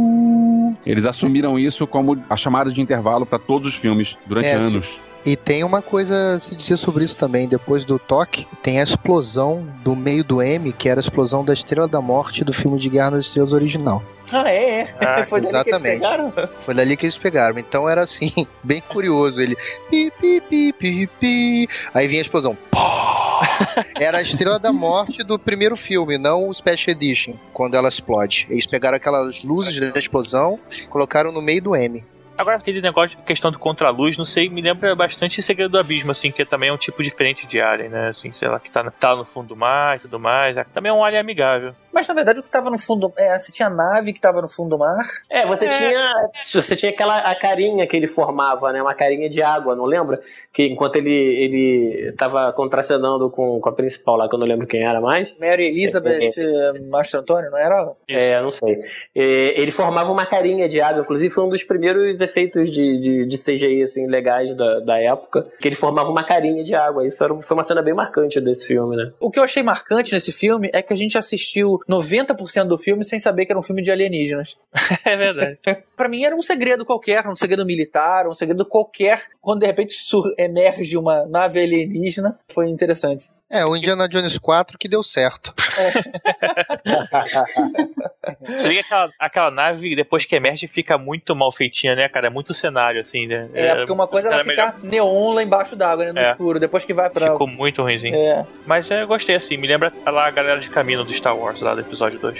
tu. Eles assumiram isso como a chamada de intervalo para todos os filmes durante É, anos. E tem uma coisa a se dizer sobre isso também. Depois do toque, tem a explosão do meio do M, que era a explosão da Estrela da Morte do filme de Guerra nas Estrelas original. Ah, é? é. Ah, Foi dali exatamente. que eles pegaram? Foi dali que eles pegaram. Então era assim, bem curioso. Ele... Pi, pi, pi, pi, pi. Aí vinha a explosão. Era a Estrela da Morte do primeiro filme, não o Special Edition, quando ela explode. Eles pegaram aquelas luzes da explosão, colocaram no meio do M. Agora, aquele negócio de questão do contraluz, não sei, me lembra bastante Segredo do Abismo, assim, que também é um tipo diferente de alien, né? Assim, sei lá, que tá, tá no fundo do mar e tudo mais. Também é um alien amigável. Mas na verdade o que tava no fundo... É, você tinha a nave que tava no fundo do mar. É, você É. tinha você tinha aquela a carinha que ele formava, né? Uma carinha de água, não lembra? Que enquanto ele, ele tava contracenando com, com a principal lá, que eu não lembro quem era mais. Mary Elizabeth é. Mastro Antônio, não era? É, não sei. É, ele formava uma carinha de água, inclusive foi um dos primeiros efeitos de, de, de C G I assim, legais da, da época, que ele formava uma carinha de água. Isso era, foi uma cena bem marcante desse filme, né? O que eu achei marcante nesse filme é que a gente assistiu noventa por cento do filme sem saber que era um filme de alienígenas. É verdade. Pra mim era um segredo qualquer, um segredo militar, um segredo qualquer, quando de repente sur- emerge uma nave alienígena. Foi interessante. É, o Indiana Jones quatro que deu certo. Você vê que aquela, aquela nave, depois que emerge, fica muito mal feitinha, né, cara? É muito cenário, assim, né? É, porque uma coisa é ela era ficar neon lá embaixo d'água, né, no É. escuro. Depois que vai pra... Ficou muito ruimzinho. É. Mas é, eu gostei, assim, me lembra lá a galera de caminho do Star Wars, lá do episódio dois.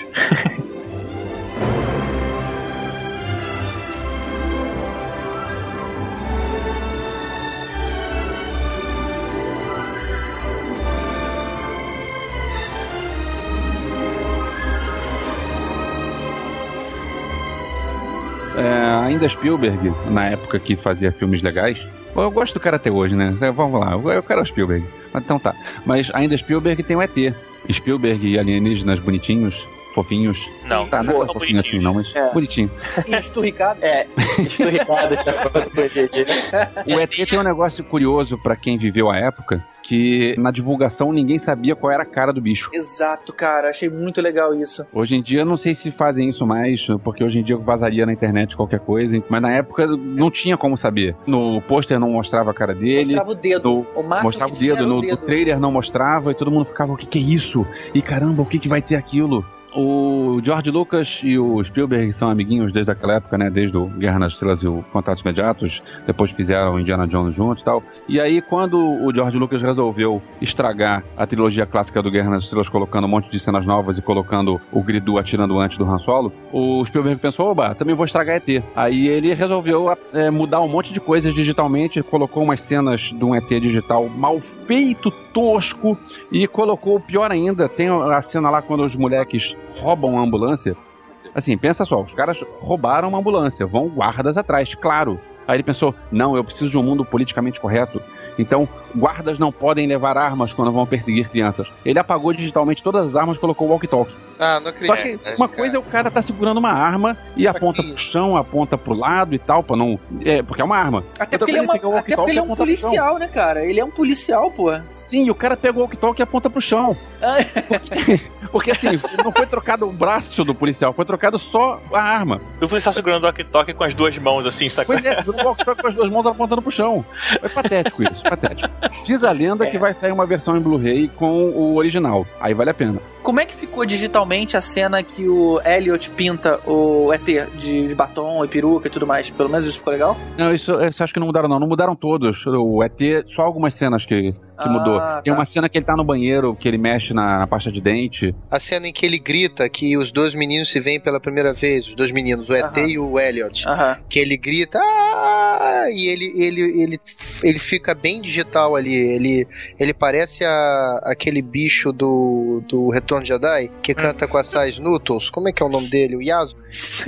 É, ainda Spielberg, na época que fazia filmes legais, eu gosto do cara até hoje, né? Vamos lá, eu quero o Spielberg. Então tá. Mas ainda Spielberg tem o E T. Spielberg e alienígenas bonitinhos, fofinhos. Não, Tá, não é não fofinho assim não, mas É. bonitinho. E esturricado. É, esturricado de acordo com o G G. O E T tem um negócio curioso pra quem viveu a época, que na divulgação ninguém sabia qual era a cara do bicho. Exato, cara. Achei muito legal isso. Hoje em dia, eu não sei se fazem isso mais, porque hoje em dia vazaria na internet qualquer coisa, mas na época não tinha como saber. No pôster não mostrava a cara dele. Mostrava o dedo. no- O máximo mostrava que o tinha dedo, era no, o no dedo. trailer não mostrava e todo mundo ficava, o que que é isso? E caramba, o que que vai ter aquilo? O George Lucas e o Spielberg são amiguinhos desde aquela época, né? Desde o Guerra nas Estrelas e o Contatos Imediatos. Depois fizeram Indiana Jones juntos e tal. E aí, quando o George Lucas resolveu estragar a trilogia clássica do Guerra nas Estrelas, colocando um monte de cenas novas e colocando o Gridu atirando antes do Han Solo, o Spielberg pensou, oba, também vou estragar E T. Aí ele resolveu é, mudar um monte de coisas digitalmente, colocou umas cenas de um E T digital mal feito, tosco, e colocou, pior ainda, tem a cena lá quando os moleques roubam a ambulância. Assim, pensa só, os caras roubaram uma ambulância, vão guardas atrás, claro. Aí ele pensou, não, eu preciso de um mundo politicamente correto. Então, guardas não podem levar armas quando vão perseguir crianças. Ele apagou digitalmente todas as armas e colocou o walkie-talkie. Ah, não Só acredito. que uma coisa é o cara tá segurando uma arma e aponta que- pro chão, aponta pro lado e tal, pra não... É, porque é uma arma. Até Outra porque, ele é, coisa uma- pegar o até porque ele é um walkie-talkie e apontar pro chão. policial, né, cara? Ele é um policial, pô. Sim, o cara pega o walkie-talkie e aponta pro chão. Porque, porque assim, não foi trocado o braço do policial, foi trocado só a arma. Eu fui estar segurando o walkie-talkie com as duas mãos, assim, sacou? Pois é, segurou o walkie-talkie com as duas mãos apontando pro chão. Foi patético isso. patético. Diz a lenda É. que vai sair uma versão em Blu-ray com o original. Aí vale a pena. Como é que ficou digitalmente a cena que o Elliot pinta o E T de, de batom e peruca e tudo mais? Pelo menos isso ficou legal? Não, isso, isso acho que não mudaram, não. Não mudaram todos. O E T, só algumas cenas que, que Ah, mudou. Tem tá. uma cena que ele tá no banheiro, que ele mexe na, na pasta de dente. A cena em que ele grita que os dois meninos se veem pela primeira vez, os dois meninos, o E T Aham. e o Elliot. Aham. Que ele grita, ah! E ele, ele, ele, ele fica bem digital ali. Ele, ele parece a, aquele bicho do, do Retorno de Jedi, que canta com a Sais Noodles. Como é que é o nome dele? O Yasu?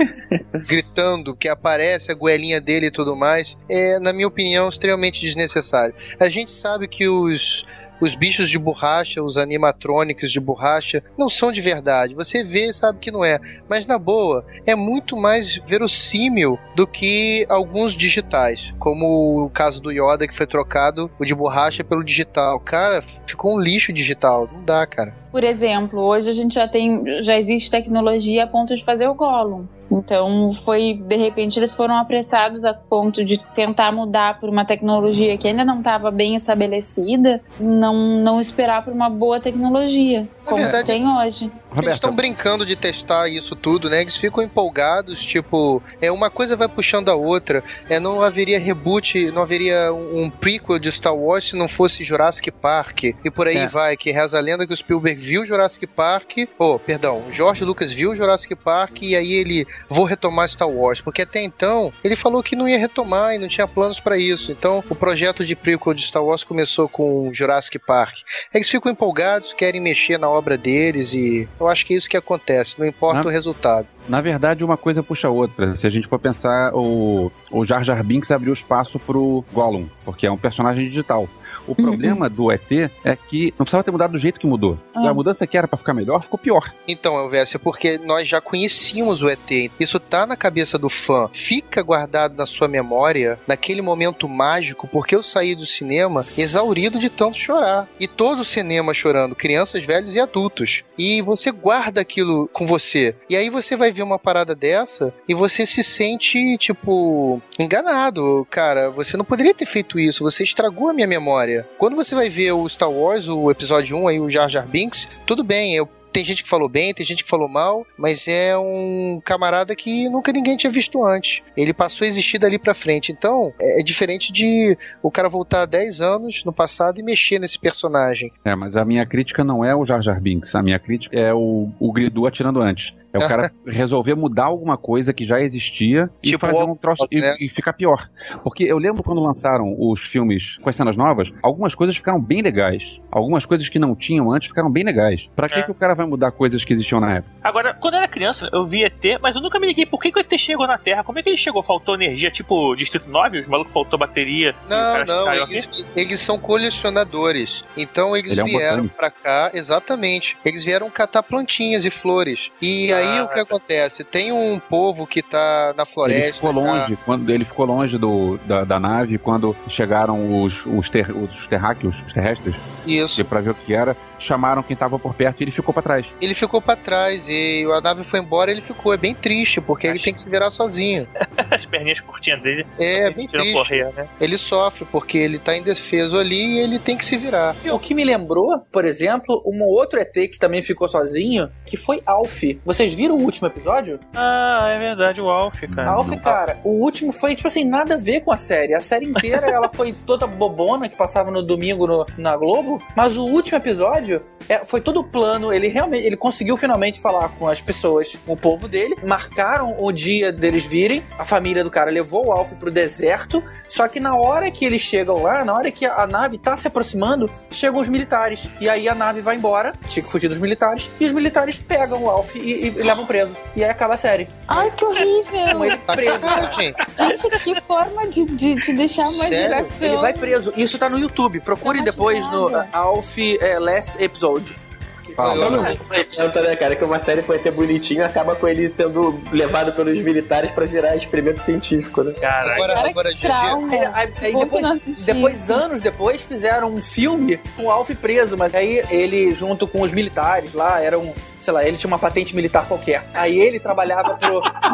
Gritando, que aparece a goelinha dele e tudo mais. É, na minha opinião, extremamente desnecessário. A gente sabe que os... Os bichos de borracha, os animatrônicos de borracha, não são de verdade. Você vê e sabe que não é. Mas, na boa, é muito mais verossímil do que alguns digitais. Como o caso do Yoda, que foi trocado o de borracha pelo digital. Cara, ficou um lixo digital. Não dá, cara. Por exemplo, hoje a gente já tem, já existe tecnologia a ponto de fazer o Gollum. Então, foi, de repente, eles foram apressados a ponto de tentar mudar por uma tecnologia que ainda não estava bem estabelecida, não, não esperar por uma boa tecnologia, como verdade, se tem hoje. Eles estão brincando de testar isso tudo, né? Eles ficam empolgados, tipo, é uma coisa vai puxando a outra. É, não haveria reboot, não haveria um, um prequel de Star Wars se não fosse Jurassic Park. E por aí É. vai, que reza a lenda que o Spielberg viu Jurassic Park, oh, perdão, o George Lucas viu Jurassic Park e aí ele, vou retomar Star Wars, porque até então ele falou que não ia retomar e não tinha planos pra isso. Então o projeto de prequel de Star Wars começou com Jurassic Park. Eles ficam empolgados, querem mexer na obra deles e eu acho que é isso que acontece, não importa Não. o resultado. Na verdade, uma coisa puxa a outra. Se a gente for pensar, o, o Jar Jar Binks abriu espaço pro Gollum, porque é um personagem digital. O problema do E T é que não precisava ter mudado do jeito que mudou. Ah. A mudança que era pra ficar melhor, ficou pior. Então, Elvésio, porque nós já conhecíamos o E T. Isso tá na cabeça do fã. Fica guardado na sua memória, naquele momento mágico, porque eu saí do cinema exaurido de tanto chorar. E todo o cinema chorando, crianças, velhos e adultos. E você guarda aquilo com você. E aí você vai ver uma parada dessa e você se sente, tipo, enganado. Cara, você não poderia ter feito isso. Você estragou a minha memória. Quando você vai ver o Star Wars, o episódio um, aí o Jar Jar Binks, tudo bem, eu tem gente que falou bem, tem gente que falou mal, mas é um camarada que nunca ninguém tinha visto antes. Ele passou a existir dali pra frente. Então, é diferente de o cara voltar dez anos no passado e mexer nesse personagem. É, mas a minha crítica não é o Jar Jar Binks. A minha crítica é o, o Gridu atirando antes. É o cara resolver mudar alguma coisa que já existia e Tipo, fazer um troço e, né? e ficar pior. Porque eu lembro quando lançaram os filmes com as cenas novas, algumas coisas ficaram bem legais. Algumas coisas que não tinham antes ficaram bem legais. Pra que, É. que o cara vai mudar coisas que existiam na época? Agora, quando eu era criança, eu vi E T, mas eu nunca me liguei por que, que o E T chegou na Terra. Como é que ele chegou? Faltou energia, tipo Distrito nove? Os malucos faltou bateria. e o Não, cara não, caiu aqui? eles, eles são colecionadores. Então eles Ele é um vieram botânico. pra cá, exatamente. Eles vieram catar plantinhas e flores. E Ah. aí o que acontece? Tem um povo que tá na floresta. Ele ficou tá- longe, quando ele ficou longe do, da, da nave quando chegaram os, os, ter, os terráqueos, os terrestres, Isso. e pra ver o que era, chamaram quem tava por perto e ele ficou pra trás. Ele ficou pra trás e a nave foi embora, ele ficou. É bem triste, porque ele tem que se virar sozinho. As perninhas curtinhas dele. É, bem tiram triste. correr, né? Ele sofre porque ele tá indefeso ali e ele tem que se virar. O que me lembrou, por exemplo, um outro E T que também ficou sozinho, que foi Alf. Vocês viram o último episódio? Ah, é verdade, o Alf, cara. Alf, cara, o último foi, tipo assim, nada a ver com a série. A série inteira, ela foi toda bobona, que passava no domingo no- na Globo, mas o último episódio é, foi todo plano. Ele realmente, ele conseguiu finalmente falar com as pessoas, com o povo dele, marcaram o dia deles virem, a família do cara levou o Alf pro deserto, só que na hora que eles chegam lá, na hora que a, a nave tá se aproximando, chegam os militares, e aí a nave vai embora, tinha que fugir dos militares, e os militares pegam o Alf e, e- e levam preso, e aí acaba a série. Ai, que horrível! Com ele preso. Sacanagem. Gente, que forma de, de, de deixar uma Sério? geração. Ele vai preso. Isso tá no YouTube. Procure Tá depois no machucado. uh, Alf eh, Last Episode. Fala, Só Bruno. nos anos oitenta, né, cara? Que uma série foi até bonitinho acaba com ele sendo levado pelos militares pra virar experimento científico, né? Caralho. Agora, Cara, agora que G G, trauma. Aí, aí- aí Bom que eu não depois, assisti. depois, anos depois, fizeram um filme com o Alf preso, mas aí ele, junto com os militares lá, era um, sei lá, ele tinha uma patente militar qualquer. Aí ele trabalhava pro,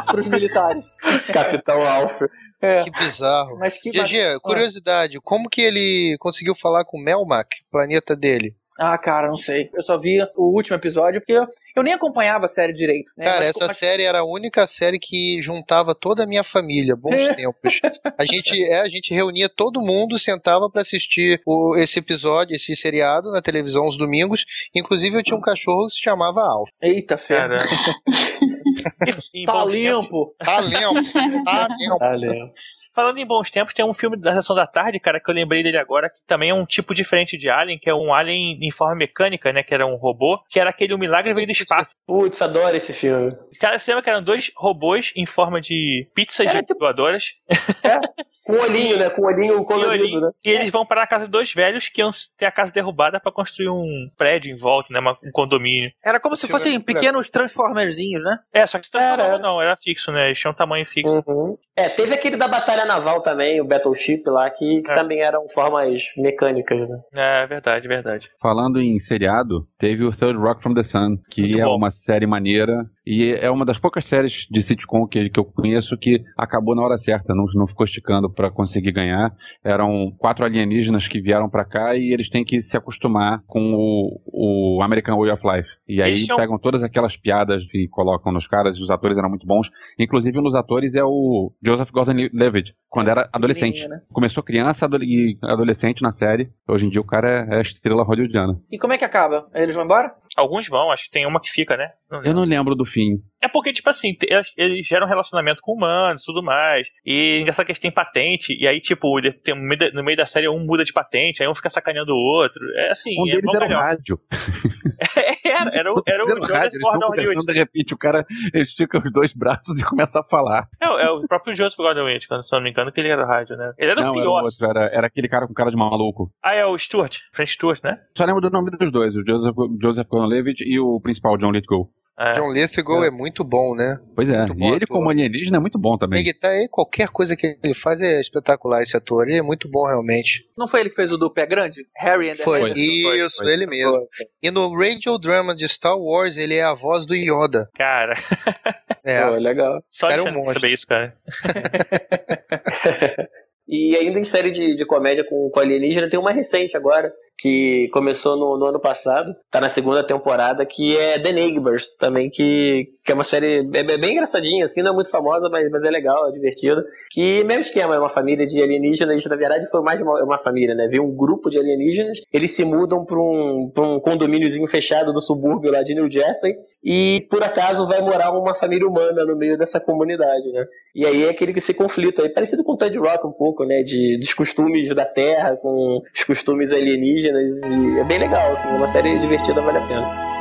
pros militares. Capitão Alf. É. Que bizarro. Mas que G G, curiosidade, como que ele conseguiu falar com o Melmac, planeta dele? Ah, cara, não sei. Eu só vi o último episódio, porque eu, eu nem acompanhava a série direito. Né? Cara, mas, essa mas... série era a única série que juntava toda a minha família, bons tempos. A gente, é, a gente reunia todo mundo, sentava pra assistir o, esse episódio, esse seriado na televisão aos domingos. Inclusive eu tinha um cachorro que se chamava Alf. Eita, fé. Tá limpo. Tá limpo. Tá limpo. Tá limpo. Falando em bons tempos, tem um filme da Sessão da Tarde, cara, que eu lembrei dele agora, que também é um tipo diferente de Alien, que é um Alien em forma mecânica, né, que era um robô, que era aquele O Milagre Veio do Espaço. Putz, adoro esse filme. Cara, você lembra que eram dois robôs em forma de pizzas Era de tipo- voadoras? É, com olhinho, né? Com olhinho colorido, né? E eles vão para a casa de dois velhos que iam ter a casa derrubada pra construir um prédio em volta, né, uma- um condomínio. Era como se fossem pequenos transformerzinhos, né? É, só que não Era, era. não, era fixo, né, eles tinham um tamanho fixo. Uhum. É, teve aquele da Batalha Naval também, o Battleship lá, que, que É. também eram formas mecânicas, né? É, verdade, verdade. Falando em seriado, teve o Third Rock from the Sun, que Muito é bom. uma série maneira e é uma das poucas séries de sitcom que, que eu conheço que acabou na hora certa, não, não ficou esticando pra conseguir ganhar. Eram quatro alienígenas que vieram pra cá e eles têm que se acostumar com o, o American Way of Life. E aí Eles são- pegam todas aquelas piadas e colocam nos caras, e os atores eram muito bons. Inclusive um dos atores é o Joseph Gordon-Levitt, quando era adolescente. Pequenininho, né? Começou criança ado- e adolescente na série. Hoje em dia o cara é, é estrela hollywoodiana. E como é que acaba? Eles vão embora? Alguns vão, acho que tem uma que fica, né? Não Eu lembro. não lembro do fim. É porque, tipo assim, te- eles- eles geram relacionamento com humanos e tudo mais. E engraçado que eles têm patente, e aí, tipo, ele tem- no meio da- no meio da série um muda de patente, aí um fica sacaneando o outro. É assim. Um é deles bom era o melhor. rádio. era, era, o- era o Eles eram Joseph rádio, eles estão Gordon-Levitt. conversando, de repente o cara estica os dois braços e começa a falar. É, é o próprio Joseph Gordon-Levitt, se eu não me engano, que ele era o rádio, né? Ele era Não, o era o pior. outro, era, era aquele cara com cara de maluco. Ah, é o Stuart, Frank Stuart, né? Só lembro do nome dos dois, o Joseph, Joseph Gordon-Levitt e o principal, John Lithgow. É. John Lithgow é. é muito bom, né? Pois é, Muito bom e ele ator. como alienígena é muito bom também. Ele tá aí, qualquer coisa que ele faz é espetacular, esse ator. Ele é muito bom, realmente. Não foi ele que fez o do Pé Grande? Harry and the Foi, Henderson? isso, foi, foi. ele mesmo. E no radio drama de Star Wars, ele é a voz do Yoda. Cara, É, Pô, legal. só cara é um de monstro. saber isso, cara. E ainda em série de, de comédia com, com alienígena, tem uma recente agora, que começou no, no ano passado, tá na segunda temporada, que é The Neighbors, também, que, que é uma série é, é bem engraçadinha, assim, não é muito famosa, mas, mas é legal, é divertida. Que mesmo esquema, é uma família de alienígenas, na verdade foi mais de uma, uma família, né? Veio um grupo de alienígenas, eles se mudam pra um, pra um condomíniozinho fechado do subúrbio lá de New Jersey, e por acaso vai morar uma família humana no meio dessa comunidade, né? E aí é aquele esse conflito aí, parecido com o Ted Rock um pouco, né? De, dos costumes da Terra com os costumes alienígenas, e é bem legal, assim, é uma série divertida, vale a pena.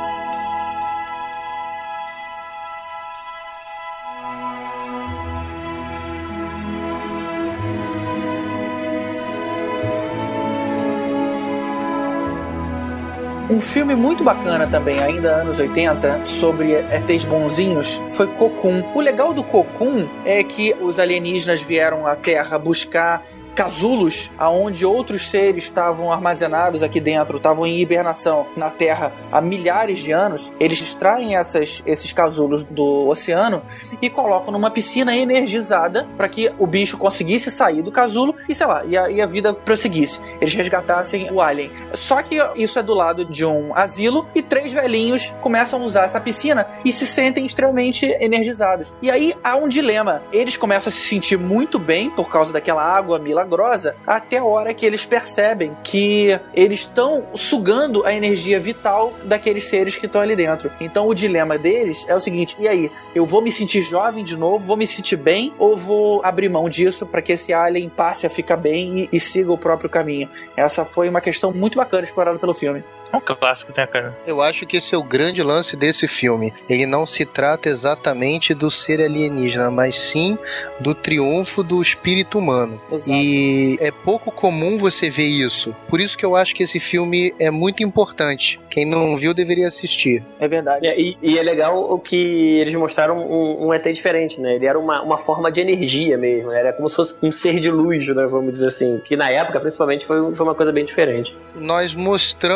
Um filme muito bacana também, ainda anos oitenta, sobre E Tês bonzinhos, foi Cocoon. O legal do Cocoon é que os alienígenas vieram à Terra buscar casulos aonde outros seres estavam armazenados aqui dentro, estavam em hibernação na Terra há milhares de anos. Eles extraem essas, esses casulos do oceano e colocam numa piscina energizada para que o bicho conseguisse sair do casulo e, sei lá, e a, e a vida prosseguisse. Eles resgatassem o alien. Só que isso é do lado de um asilo e três velhinhos começam a usar essa piscina e se sentem extremamente energizados. E aí há um dilema. Eles começam a se sentir muito bem por causa daquela água milagrosa, até a hora que eles percebem que eles estão sugando a energia vital daqueles seres que estão ali dentro. Então o dilema deles é o seguinte: e aí, eu vou me sentir jovem de novo, vou me sentir bem, ou vou abrir mão disso para que esse alien passe a ficar bem e, e siga o próprio caminho? Essa foi uma questão muito bacana explorada pelo filme. É um clássico, né, cara? Eu acho que esse é o grande lance desse filme. Ele não se trata exatamente do ser alienígena, mas sim do triunfo do espírito humano. Exato. E é pouco comum você ver isso. Por isso que eu acho que esse filme é muito importante. Quem não viu deveria assistir. É verdade. É, e, e é legal o que eles mostraram um, um E T diferente, né? Ele era uma, uma forma de energia mesmo, né? Era como se fosse um ser de luz, né? Vamos dizer assim. Que na época, principalmente, foi, foi uma coisa bem diferente. Nós mostramos a esse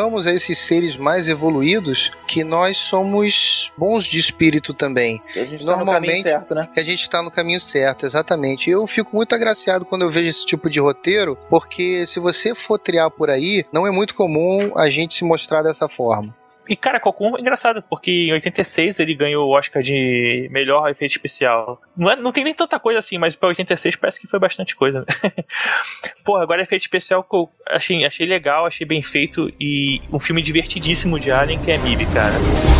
esses seres mais evoluídos que nós somos bons de espírito também. Que a gente tá no caminho certo, né? Que a gente tá no caminho certo, exatamente. Eu fico muito agraciado quando eu vejo esse tipo de roteiro, porque se você for triar por aí, não é muito comum a gente se mostrar dessa forma. E, cara, Cocoon é engraçado, porque em oitenta e seis ele ganhou o Oscar de melhor efeito especial. Não, é, não tem nem tanta coisa assim, mas pra oitenta e seis parece que foi bastante coisa. Porra, agora efeito especial que eu achei, achei legal, achei bem feito, e um filme divertidíssimo de Alien, que é M I B, cara.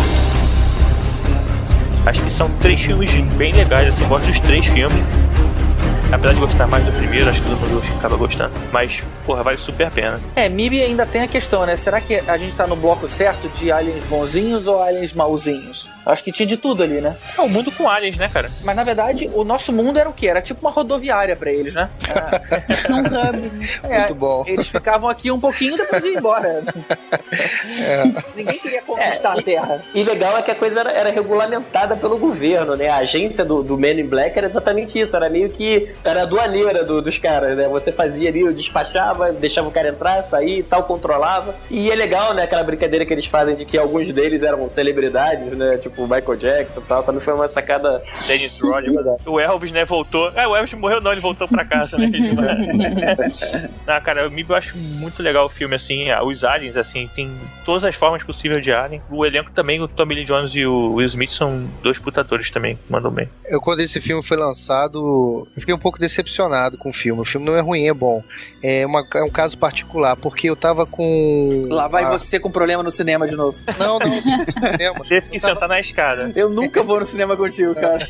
Acho que são três filmes bem legais, assim, eu gosto dos três filmes. Apesar de gostar mais do primeiro, acho que todo mundo acaba gostando. Mas, porra, vale super a pena. É, M I B ainda tem a questão, né? Será que a gente tá no bloco certo de aliens bonzinhos ou aliens mauzinhos? Acho que tinha de tudo ali, né? É um mundo com aliens, né, cara? Mas, na verdade, o nosso mundo era o quê? Era tipo uma rodoviária pra eles, né? É. Um hub. É, muito bom. Eles ficavam aqui um pouquinho e depois iam embora. É. Ninguém queria conquistar é, a Terra. E legal é que a coisa era, era regulamentada pelo governo, né? A agência do, do Men in Black era exatamente isso. Era meio que... Era a aduaneira do, dos caras, né? Você fazia ali, despachava, deixava o cara entrar, sair e tal, controlava. E é legal, né? Aquela brincadeira que eles fazem de que alguns deles eram celebridades, né? Tipo Michael Jackson e tal. Também foi uma sacada... Dennis Rodman. O Elvis, né? Voltou. Ah, o Elvis morreu não, ele voltou pra casa, né? Ah, cara, eu, eu acho muito legal o filme, assim. Os aliens, assim, tem todas as formas possíveis de alien. O elenco também, o Tommy Lee Jones e o Will Smith são dois putadores também, mandam bem. Eu, quando esse filme foi lançado, eu fiquei um pouco decepcionado com o filme. O filme não é ruim, é bom. É, uma, é um caso particular, porque eu tava com... Lá vai a... você com problema no cinema de novo. Não, não. Cinema. Teve que tava... sentar na escada. Eu nunca vou no cinema contigo, cara.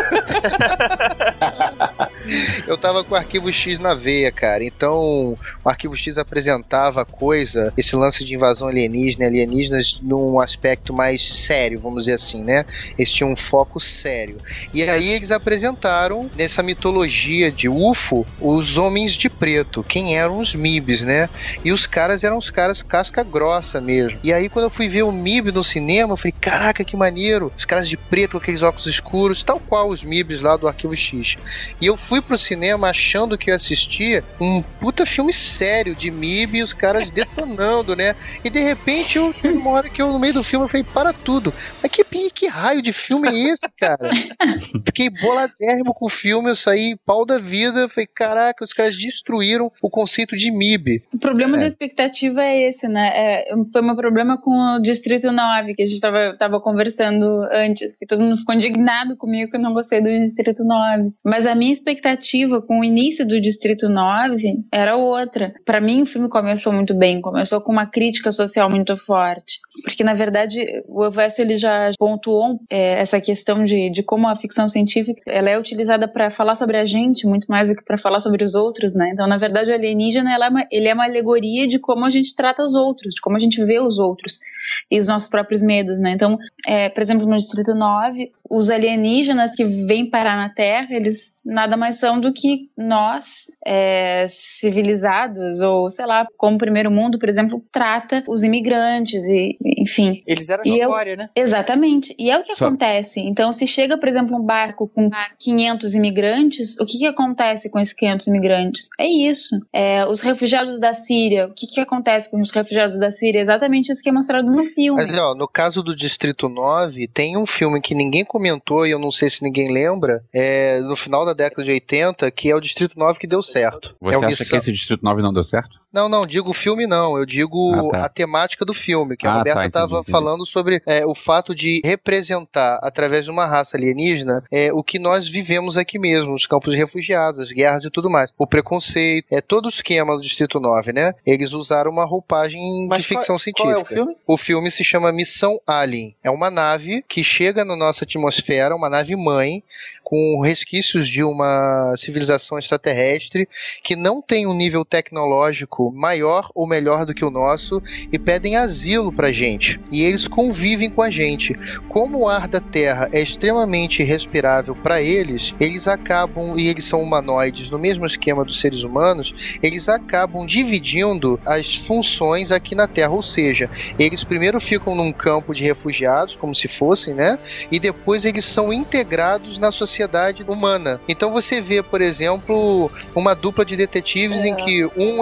Eu tava com o Arquivo X na veia, cara. Então, o Arquivo X apresentava a coisa, esse lance de invasão alienígena, alienígenas num aspecto mais sério, vamos dizer assim, né? Eles tinham um foco sério. E aí eles apresentaram, nessa mitologia de U F O, os homens de preto. Quem eram os M I Bs, né? E os caras eram os caras casca grossa mesmo. E aí, quando eu fui ver o M I B no cinema, eu falei, caraca, que maneiro. Os caras de preto com aqueles óculos escuros, tal qual os M I Bs lá do Arquivo X. E eu fui pro cinema achando que eu assistia um puta filme sério de M I B e os caras detonando, né? E de repente, eu teve uma hora que eu, no meio do filme, eu falei, para tudo. Mas que, que raio de filme é esse, cara? Fiquei boladérrimo com o filme, eu saí pau da vida, falei, caraca, os caras destruíram o conceito de M I B. O problema é. da expectativa é esse, né? É, foi meu problema com o Distrito nove, que a gente tava, tava conversando antes, que todo mundo ficou indignado comigo que eu não gostei do Distrito nove. Mas a minha expectativa com o início do Distrito nove era outra. Pra mim, o filme começou muito bem, começou com uma crítica social muito forte. Porque, na verdade, o Elvis, ele já pontuou é, essa questão de, de como a ficção científica ela é utilizada para falar sobre a gente, muito mais do que para falar sobre os outros, né? Então, na verdade, o alienígena ela é uma, ele é uma alegoria de como a gente trata os outros, de como a gente vê os outros e os nossos próprios medos, né? Então, é, por exemplo, no Distrito nove, os alienígenas que vêm parar na Terra, eles nada mais são do que nós, é, civilizados, ou sei lá, como o primeiro mundo, por exemplo, trata os imigrantes e, enfim. Eles eram e escória, né? Exatamente. E é o que Só. acontece. Então, se chega, por exemplo, um barco com quinhentos imigrantes, o que que acontece com esses quinhentos imigrantes? É isso. É, os refugiados da Síria, o que que acontece com os refugiados da Síria? Exatamente isso que é mostrado no filme. Mas, ó, no caso do Distrito nove, tem um filme que ninguém comentou e eu não sei se ninguém lembra, é no final da década de oitenta, que é o Distrito nove que deu certo. Você é o acha Missão... que esse Distrito nove não deu certo? Não, não, digo o filme não, eu digo ah, tá. a temática do filme, que a ah, Roberta estava tá, falando sobre é, o fato de representar, através de uma raça alienígena, é, o que nós vivemos aqui mesmo, os campos de refugiados, as guerras e tudo mais. O preconceito, é todo o esquema do Distrito nove, né? Eles usaram uma roupagem Mas de ficção qual, científica. Qual é o filme? O filme se chama Missão Alien. É uma nave que chega na nossa atmosfera, uma nave mãe, com resquícios de uma civilização extraterrestre que não tem um nível tecnológico maior ou melhor do que o nosso e pedem asilo pra gente. E eles convivem com a gente. Como o ar da Terra é extremamente respirável para eles, eles acabam, e eles são humanoides no mesmo esquema dos seres humanos, eles acabam dividindo as funções aqui na Terra. Ou seja, eles primeiro ficam num campo de refugiados, como se fossem, né? E depois eles são integrados na sociedade humana. Então você vê, por exemplo, uma dupla de detetives é. em que um é alienígena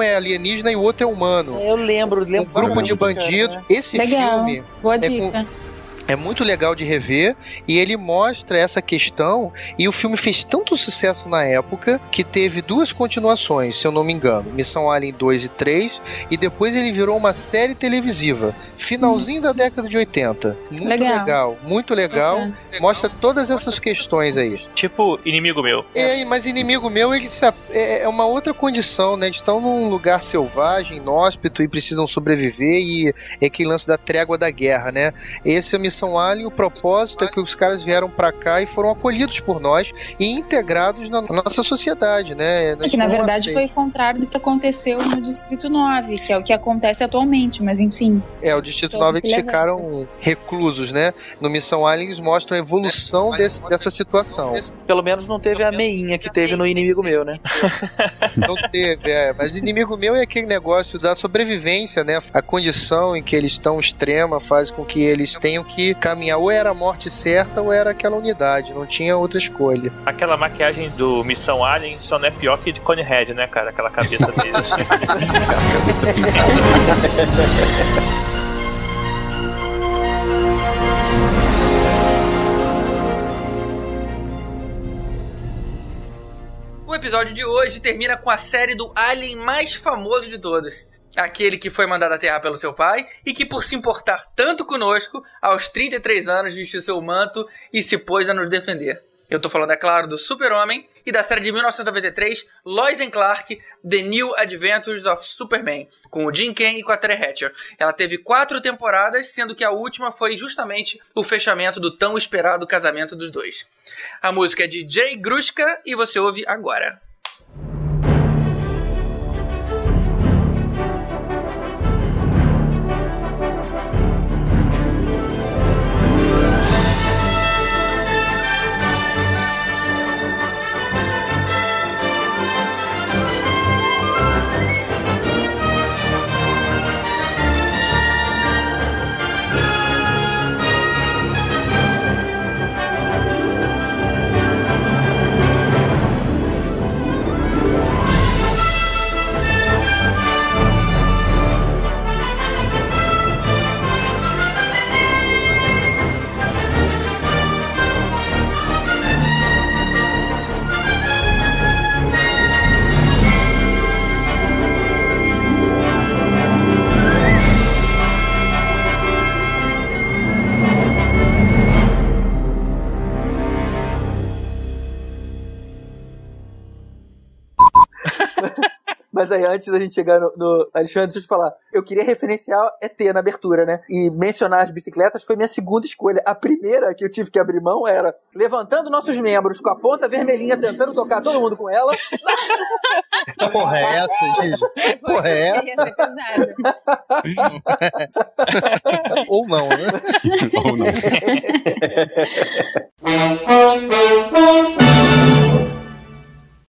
alienígena e o outro é humano. Eu lembro, lembro. Um grupo de bandidos. Cara, né? Esse Legal. filme... Boa é dica. Com... É muito legal de rever e ele mostra essa questão, e o filme fez tanto sucesso na época que teve duas continuações, se eu não me engano, Missão Alien dois e três, e depois ele virou uma série televisiva, finalzinho hum. da década de oitenta. Muito legal, legal muito legal, legal. Mostra todas essas questões aí. Tipo Inimigo Meu. É, mas Inimigo Meu ele é uma outra condição, né? Eles estão num lugar selvagem, inóspito e precisam sobreviver, e é aquele lance da trégua da guerra, né? Esse é Missão Alien, o propósito é que os caras vieram pra cá e foram acolhidos por nós e integrados na nossa sociedade, né? É que na verdade foi o contrário do que aconteceu no Distrito nove, que é o que acontece atualmente, mas enfim. É, o Distrito nove eles ficaram reclusos, né? No Missão Alien eles mostram a evolução desse, dessa situação. Pelo menos não teve a meinha que teve no Inimigo Meu, né? Não teve, é. Mas o Inimigo Meu é aquele negócio da sobrevivência, né? A condição em que eles estão extrema faz com que eles tenham que caminhar. Ou era a morte certa ou era aquela unidade. Não tinha outra escolha. Aquela maquiagem do Missão Alien só não é pior que de Conehead, né, cara? Aquela cabeça dele. Cabeça O episódio de hoje termina com a série do Alien mais famoso de todos. Aquele que foi mandado à Terra pelo seu pai e que, por se importar tanto conosco, aos trinta e três anos vestiu seu manto e se pôs a nos defender. Eu tô falando, é claro, do Super-Homem e da série de mil novecentos e noventa e três, Lois and Clark, The New Adventures of Superman, com o Jim Kane e com a Terry Hatcher. Ela teve quatro temporadas, sendo que a última foi justamente o fechamento do tão esperado casamento dos dois. A música é de Jay Grushka e você ouve agora. Mas aí, antes da gente chegar no, no... Alexandre, deixa eu te falar. Eu queria referenciar E T na abertura, né? E mencionar as bicicletas foi minha segunda escolha. A primeira que eu tive que abrir mão era levantando nossos membros com a ponta vermelhinha, tentando tocar todo mundo com ela. Porra, é essa, gente? Porra, é essa? Ou não, né? Ou não.